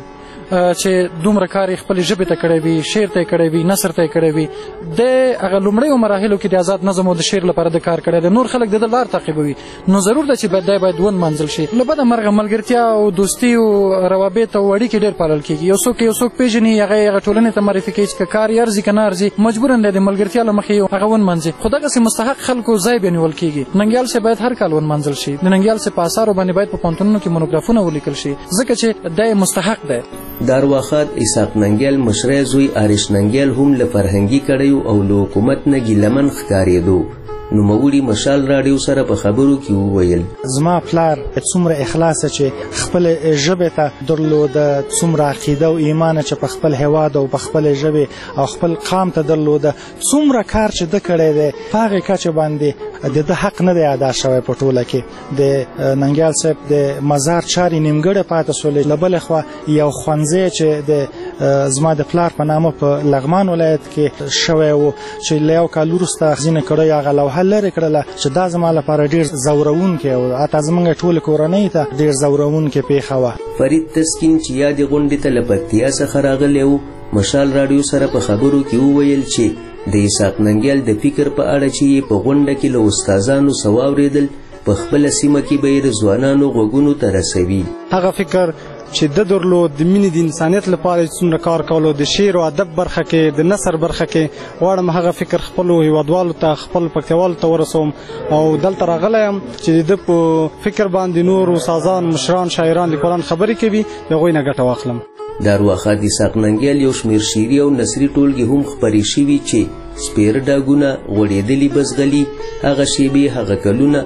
چې دومره کار یې خپلې ژبې ته کړی وي شعر ته یې کړی وي نثر ته یې کړی وي د هغه لومړیو مراحلو کې د آزاد نظم او د شعر لپاره د کار کړی دی نور خلک د ده لار تعقیبوي نو ضرور ده چې دی باید ونمنځل شي له بده مرغه ملګرتیا او دوستي او روابط او اړیکې ډېر پالل کېږي یو څوک پېژني هغه ټولنې ته معرفي کوي چې کار یې ارزي که نه ارزي مجبوراً دی د ملګرتیا له مخې هغه ونمنځي خو دغسې مستحق خلکو ځای بیا نیول کېږي ننګیال صاحب باید هر کال ونمنځل شي د ننګیال صاحب په اثارو باندې باید په پوهنتونونو کې مونوګرافونه ولیکل شي ځکه چې دی مستحق دی د ارواخاد اسحاق ننګیال مشری زوی آرش ننګیال هم له فرهنګي کړیو او له حکومت نه ګیلمن ښکارېدو نوموړي مشال راډیو سره په خبرو کې وویل زما پلار څومره اخلاص چې خپل ژبې ته درلوده څومره عقیده او ایمان چې په خپل هیواد او په خپل ژبې او خپل قام ته درلوده څومره کار چې ده کړی دی په هغې کچې باندې د ده حق نه دی ادا شوی په ټوله کې د ننګیال صاحب د مزار چارې نیمګړې پاتې شولې له بلې خوا یو ښوونځی چې د زما د پلار په نامه په لغمان ولایت کې شوی و چې له یو کال وروسته ځینې کړیو هغه لوحه لرې کړله چې دا زما لپاره ډېر ځورونکی و حتی زموږ ټولې کورنۍ ته ډېر ځورونکې پیښه وه فرید تسکین چې یادې غونډې ته له پکتیا څخه راغلی و مشال راډیو سره په خبرو کې وویل چې د اسحاق ننګیال د فکر په اړه چې یې په غونډه کې له استادانو څه واورېدل په خپله سیمه کې به یې د ځوانانو غوږونو ته رسوي هغه فکر چې د درلود د مینې د انسانیت لپاره څومره کار کولو د شعر او ادب برخه کې د نثر برخه کې غواړم هغه فکر خپلو هیوادوالو ته خپل پکتیوالو ته ورسوم او دلته راغلی یم چې د ده په فکر باندې نور استادان مشران شاعران لیکوالان خبرې کوي د هغوی نه ګټه واخلم د ارواخاد اسحاق ننګیال یو شمېر شعري او نثري ټولګې هم خپرې شوي چې سپېره ډاګونه غوړېدلي بزغلي هغه شیبې هغه کلونه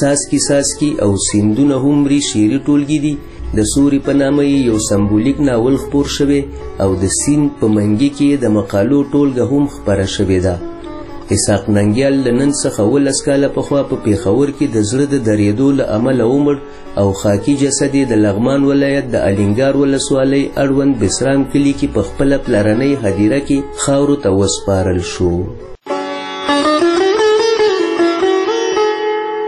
ساسکي او سیندونه هم مري شعري ټولګې دي د سوري په نامه یو سمبولیک ناول خپور شوی او د سیند په منګي کې د مقالو ټولګه هم خپره شوې ده اسحاق ننګیال له نن څخه 19 کاله پخوا په پیښور کې د زړه د درېدو له امله ومړ او خاکي جسد یې د لغمان ولایت د الینګار ولسوالۍ اړوند بسرام کلي کې په خپله پلرنۍ هدیره کې خاورو ته وسپارل شو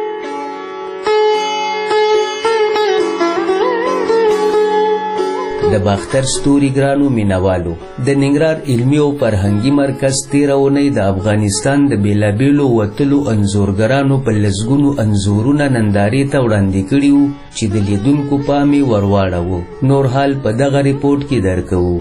د د باختر ستوري ګرانو مینوالو، د ننګرهار علمي او فرهنګي مرکز 13 اونۍ د افغانستان د بیلابیلو وتلو انځورګرانو په لسګونو انځورونه نندارې ته وړاندې کړي وو چې د لیدونکو پام یې ورواړاوه. نور حال په دغه ریپورټ کې درکوو.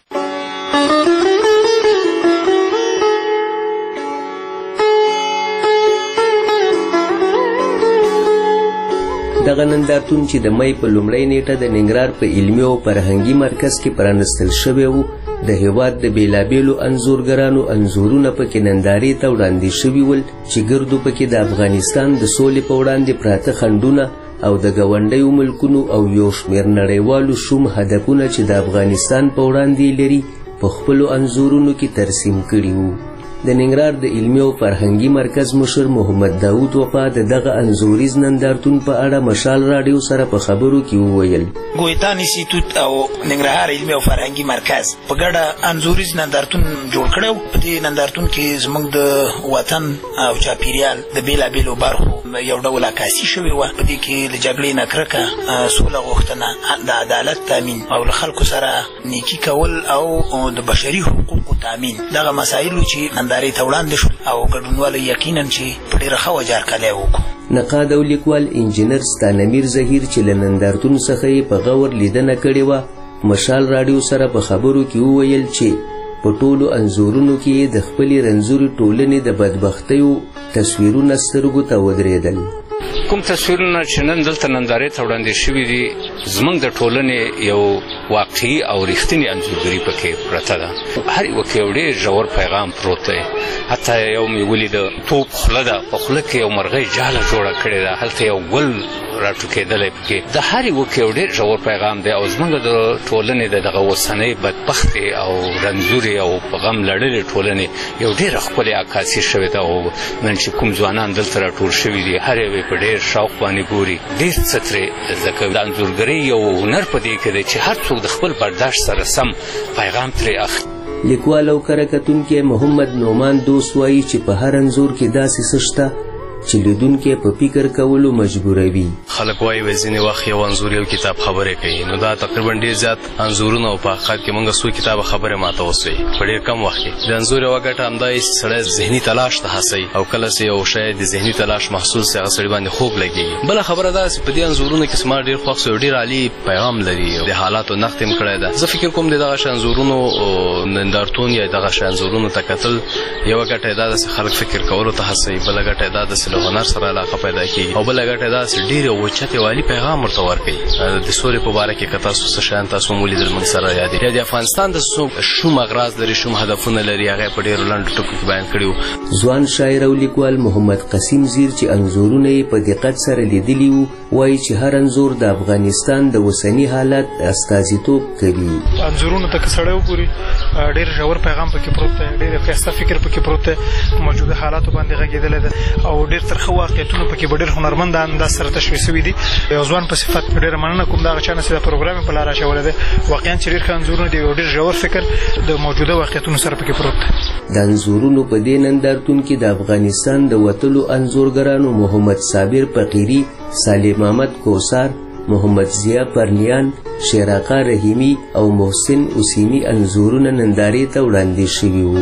دغه نندارتون چې د مۍ په لومړۍ نیټه د ننګرهار په علمي او فرهنګي مرکز کې پرانستل شوی وو، د هیواد د بیلابیلو انځورګرانو انځورونه پکې نندارې ته وړاندې شوي ول چې ګردو پکې د افغانستان د سولې په وړاندې پراته خنډونه او د ګاونډیو ملکونو او یو شمېر نړیوالو شوم هدفونه چې د افغانستان په وړاندې لري په خپلو انځورونو کې ترسیم کړي وو. د ننګرهار د علمي او فرهنګي مرکز مشر محمد داود وفا د دغه انځوریز نندارتون په اړه مشال راډیو سره په خبرو کې وویل: ګویتان انسټیټیوټ او ننګرهار علمي او فرهنګي مرکز په ګډه انځوریز نندارتون جوړ کړو. په دې نندارتون کې زموږ د وطن او چاپیریال د بیلابیلو برخو یو ډول عکاسي شوې وه. په دې کې د جګړې نه کرکه، سوله غوښتنه، د عدالت تامین او له خلکو سره نیکي کول او د بشري حقوقو تامین، دغه مسایلو چې نندارې ته وړاندې شول او ګډونوالو یقینا چې په ډېره ښه وجه هرکلی وکړو. نقاد او لیکوال انجینر ستانمیر زهیر چې له نندارتون څخه یې په غور لیدنه کړې وه مشال راډیو سره په خبرو کې وویل چې په ټولو انځورونو کې د خپلې رنځورې ټولنې د بدبختیو تصویرونه سترګو ته ودرېدل. کوم تصویرونه چې نن دلته نندارې ته وړاندې شوي دي زموږ د ټولنې یو واقعي او رښتینې انځورګري پکې پرته ده. هر یوه کې یو ډېر ژور پیغام پروت دی. حتی یو مې ولیده توپ خوله ده، په خوله کې یو مرغۍ جاله جوړه کړې ده، هلته یو ګل راټوکېدلی پکې. د هر یوه کې یو ډېر ژور پیغام دی او زموږ د ټولنې د دغه اوسنۍ بدبختې او رنځورې او په غم لړلې ټولنې یو ډېره ښکلې عکاسي شوې ده. او نن چې کوم ځوانان دلته راټول شوي دي هر یو په ډېر شوق باندې ګوري، ډېر څه ترې زده کوي. د انځورګرۍ یو هنر په دې کې دی چې هر څوک د خپل برداشت سره سم پیغام ترې اخلي. لیکوال او کره کتونکی محمد نعمان دوست وایي چې په هر انځور کې داسې څه شته چې لیدونکی په فکر کولو مجبوروي. خلک وایي ځینې وخت یو انځور یو کتاب خبرې کوي، نو دا تقریبا ډېر زیات انځورونه او په حقیقت کې موږ څو کتابه خبرې ماته وسوي په ډېر کم وخت کې. د انځور یوه ګټه همدا یي چې سړی ذهني تلاش ته هڅوي او کله چې یو شی د ذهني تلاش محصول سي هغه سړي باندې خوب لګېږي. بله خبره دا چې په دې انځورونو کې زما ډېر خوښ سو ډېر عالي پیغام لري، د حالاتو نقد یې کړی ده. زه فکر کوم د دغه شی انځورونو نندارتون یا دغه شی انځورونو ته کتل یوه ګټه یې دا ده چې خلک فکر کولو ته هڅوي، بله ګټه یې دا ده چې له هنر سره علاقه پیدا کیږي او بله ګټه دا چې ډېر اوچتې والي پیغام ورته ورکوي. د سولې په باره کې که تاسو څه شیان تاسو هم ولیدل موږ سره یاد یا د افغانستان د شوم اغراض لري، شوم هدفونه لري، هغه یې په ډېرو لنډو ټکو کې بیان کړي وو. ځوان شاعر او لیکوال محمد قسیم زیر چې انځورونه یې په دقت سره لیدلي وو وایي چې هر انځور د افغانستان د اوسني حالت استازیتوب کوي. انځورونو ته که سړی وګوري ډېر ژور پیغام پکې پروت دی، ډېر ښایسته فکر پکې پروت دی، موجوده حالاتو باندې غږېدلی ده او ډېر ترخه واقعیتونه پکې به ډېر هنرمند انداز سره تشریح شوي دي. یو ځوان په صفت ډېره مننه کوم د هغه چا نه چې دا پروګرام یې په لاره اچولی دی. واقعا چې ډېر ښه انځورونه دي، یو ډېر ژور فکر د موجوده واقعیتونو سره پکې پروت دی. د انځورونو په دې نندارتون کې د افغانستان د وتلو انځورګرانو محمد صابر فقیري، صالح محمد کوثر، محمد ضیا پرنیان، شیراقا رحیمی او محسن حسینی انځورونه نندارې ته وړاندې شوي وو.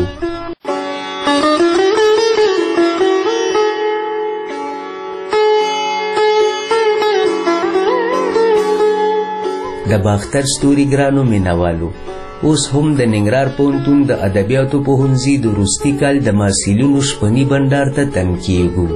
د باختر ستوري ګرانو مینوالو، اوس هم د ننګرهار پوهنتون د ادبیاتو پوهنځي د وروستي کال د محصلینو شپني بنډار ته تم کیږو.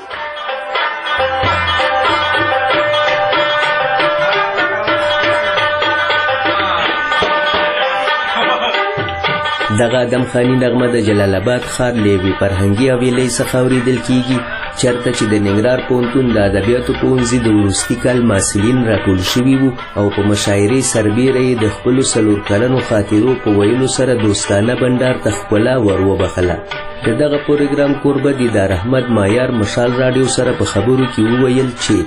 دغه ادمخاني نغمه د جلال آباد ښار له یوې فرهنګي حویلۍ څخه اورېدل کیږي چېرته چې د ننګرهار پوهنتون د ادبیاتو پوهنځي د وروستي کال محصلین راټول شوي وو او په مشاعرې سربیره یې د خپلو 4 کلنو خاطرو په ویلو سره دوستانه بنډار ته ښکلا ور وبخله. د دغه پروګرام کوربه دیدار احمد مایار مشال راډیو سره په خبرو کې وویل چې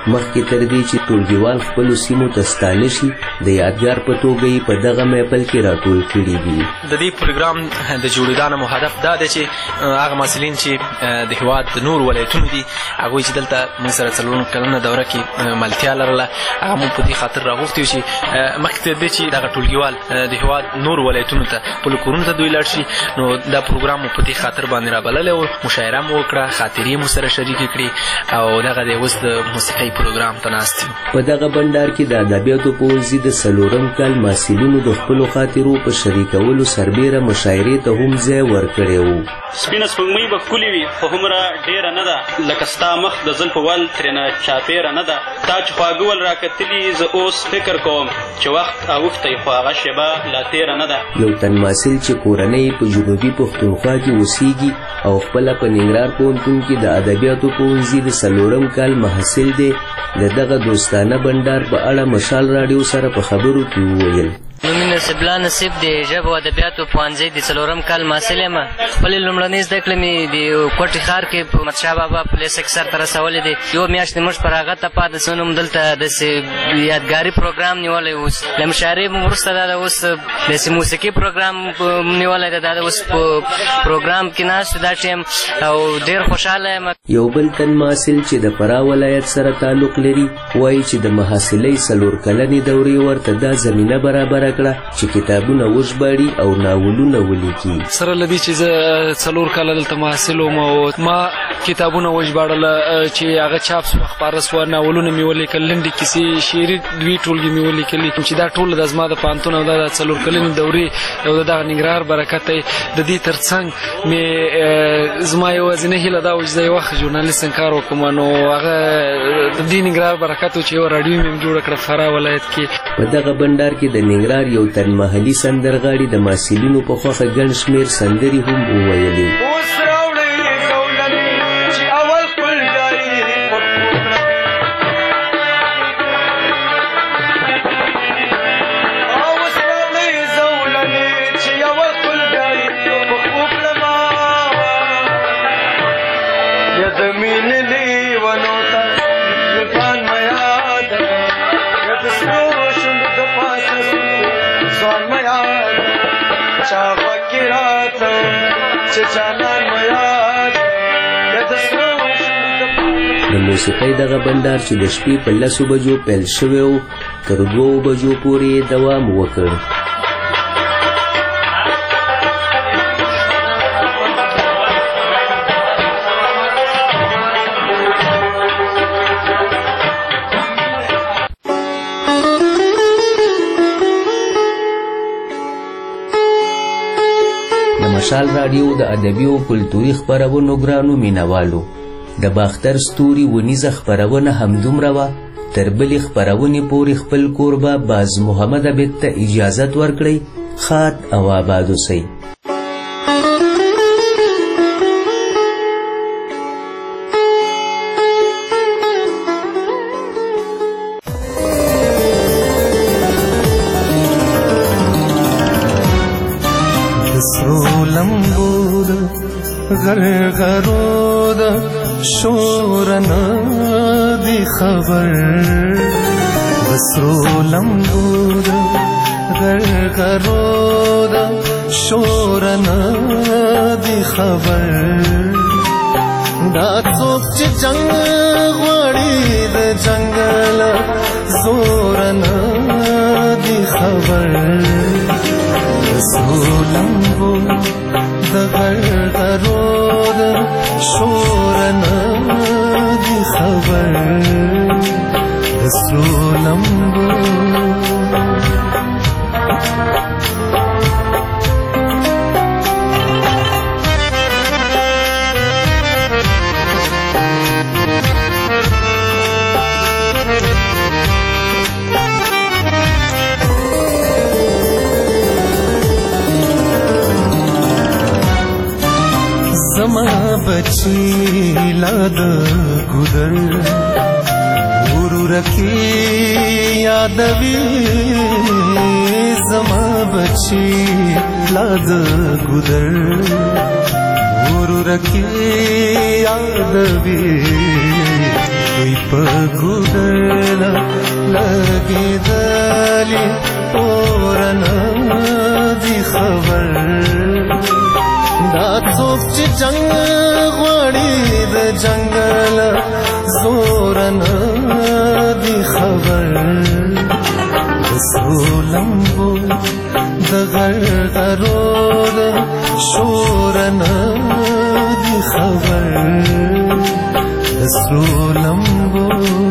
مخکې تر دې چې ټولګیوال خپلو سیمو ته ستانه شي د یادګار په توګه یې په دغه محفل کې راټول کړي دي. د دې پروګرام د جوړېدانه مو هدف دا دی چې هغه محصلین چې د هېواد د نور ولایتونو دي هغوی چې دلته موږ سره 4 کلنه دوره کې ملتیا لرله هغه مو په دې خاطر راغوښتي وو چې مخکې تر دې چې دغه ټولګیوال د هېواد نور ولایتونو ته خپلو کورونو ته دوی لاړ شي نو دا پروګرام مو په دې خاطر باندې رابللی و. مشاعره مو وکړه، خاطرې مو سره شریکې کړي او دغه دی اوس د موسیقۍ پروګرام ته ناست یو. په دغه بنډار کې د ادبیاتو پوهنځي د 4م کال محصلینو د خپلو خاطرو په شریکولو سربیره مشاعرې ته هم ځای ورکړی و. سپینه سپوږمۍ به ښکلې وي خو هومره ډېره نه ده لکه ستا مخ د زلفو ول ترېنه چاپېره نه ده. تا چې خواږه ول راکتلي زه اوس فکر کوم چې وخت اوښتی خو هغه شېبه لا تېره نه ده. یو تن محصل چې کورنۍ په جنوبي پښتونخوا کې اوسېږي او خپله په ننګرهار پوهنتون کې د ادبیاتو پوهنځي د 4م کال محصل دی د دغه دوستانه بنډار په اړه مشال راډیو سره په خبرو کې وویل. نومي نصیب الله نصیب د ژبو او ادبیاتو پوهنځي د 4م کال محصل یم. خپلې لومړنۍ زده کړې مې د کوټې ښار کې په احمدشاه بابا پولیس اکثر ته رسولې دي. یوه میاشت موږ پر هغه ته پاتې شو نو دلته داسې یادګاري پروګرام نیولی اوس له مشاعرې مو وروسته دا د اوس داسې موسیقي پروګرام نیولی ده. دا د اوس په پروګرام کې ناست دا ټیم او ډېر خوشحاله یم. یو بل تن محصل چې د فراه ولایت سره تعلق لري وایي چې د محاصلې 4 کلنې دورې ورته دا زمینه برابره کړه چې کتابونه وژباړي او ناولونه ولیکي. سره له دې چې زه 4 کاله دلته محصل وم او ما کتابونه وژباړله چې هغه چاپ سوه خپاره سوه ناولونه مې ولیکل لنډې کیسې شعري 2 ټولګې مې ولیکلي چې دا ټوله د زما د پوهنتون او دا د 4 کلنې دورې او د دغه ننګرهار برکت دی. د دې تر څنګ مې زما یوازینۍ هیله دا وه چې زه یو وخت ژورنالست کار وکړم نو هغه د دې ننګرهار برکت و چې یوه راډیو مې جوړه کړه فراه ولایت کې. په دغه بنډار کې د ننګرهار یو تن محلي سندرغاړي د محصلینو په خوښه ګڼ شمېر سندرې هم وویلې. د موسیقۍ دغه بنډار چې د شپې په 10 بجو پیل شوی و تر 2 بجو پورې دوام وکړ. مشال راډیو د ادبي او کلتوري خپرونو ګرانو مینوالو د باختر ستوري ونیزه خپرونه همدومره وه. تر بلې خپرونې پورې خپل کوربه باز محمد عبید ته اجازت ورکړئ. ښاد او آباد اوسئ. غرغرو دا شورنا دی خبر بسرو لمبو دا غرغرو دا شورنا دی خبر دا څوک چې جنگ غواړي د جنگل زورنا دی خبر بسرو لمبو د غرغرو د شورنا دی خبر د سرو لمبو. زما بچی لاد گودر ورورکی یادوی زما بچی لاد گودر ورورکی یادوی دوی په ګودر لګېدلې اورنه دي خبر دا څوک چې جنګ غواړي د جنګل زورنه دي خبر د سرو لمبو د غرغرو د شورنه دي خبر د سرو لمبو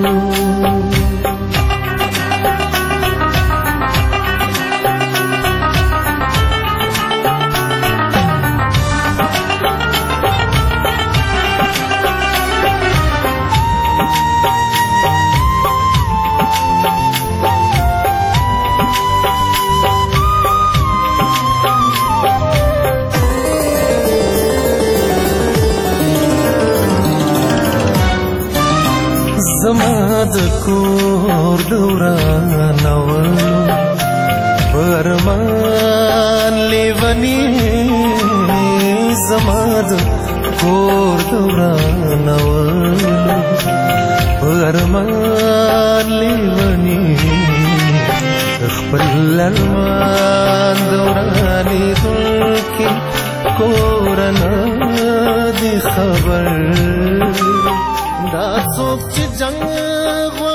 زما د کور دورانولو فرمان لیونی زما د کور دورانولو فرمان لیونی خپل لړمان دورانی دلکی کورنا دی خبر دا څوک چې جنګ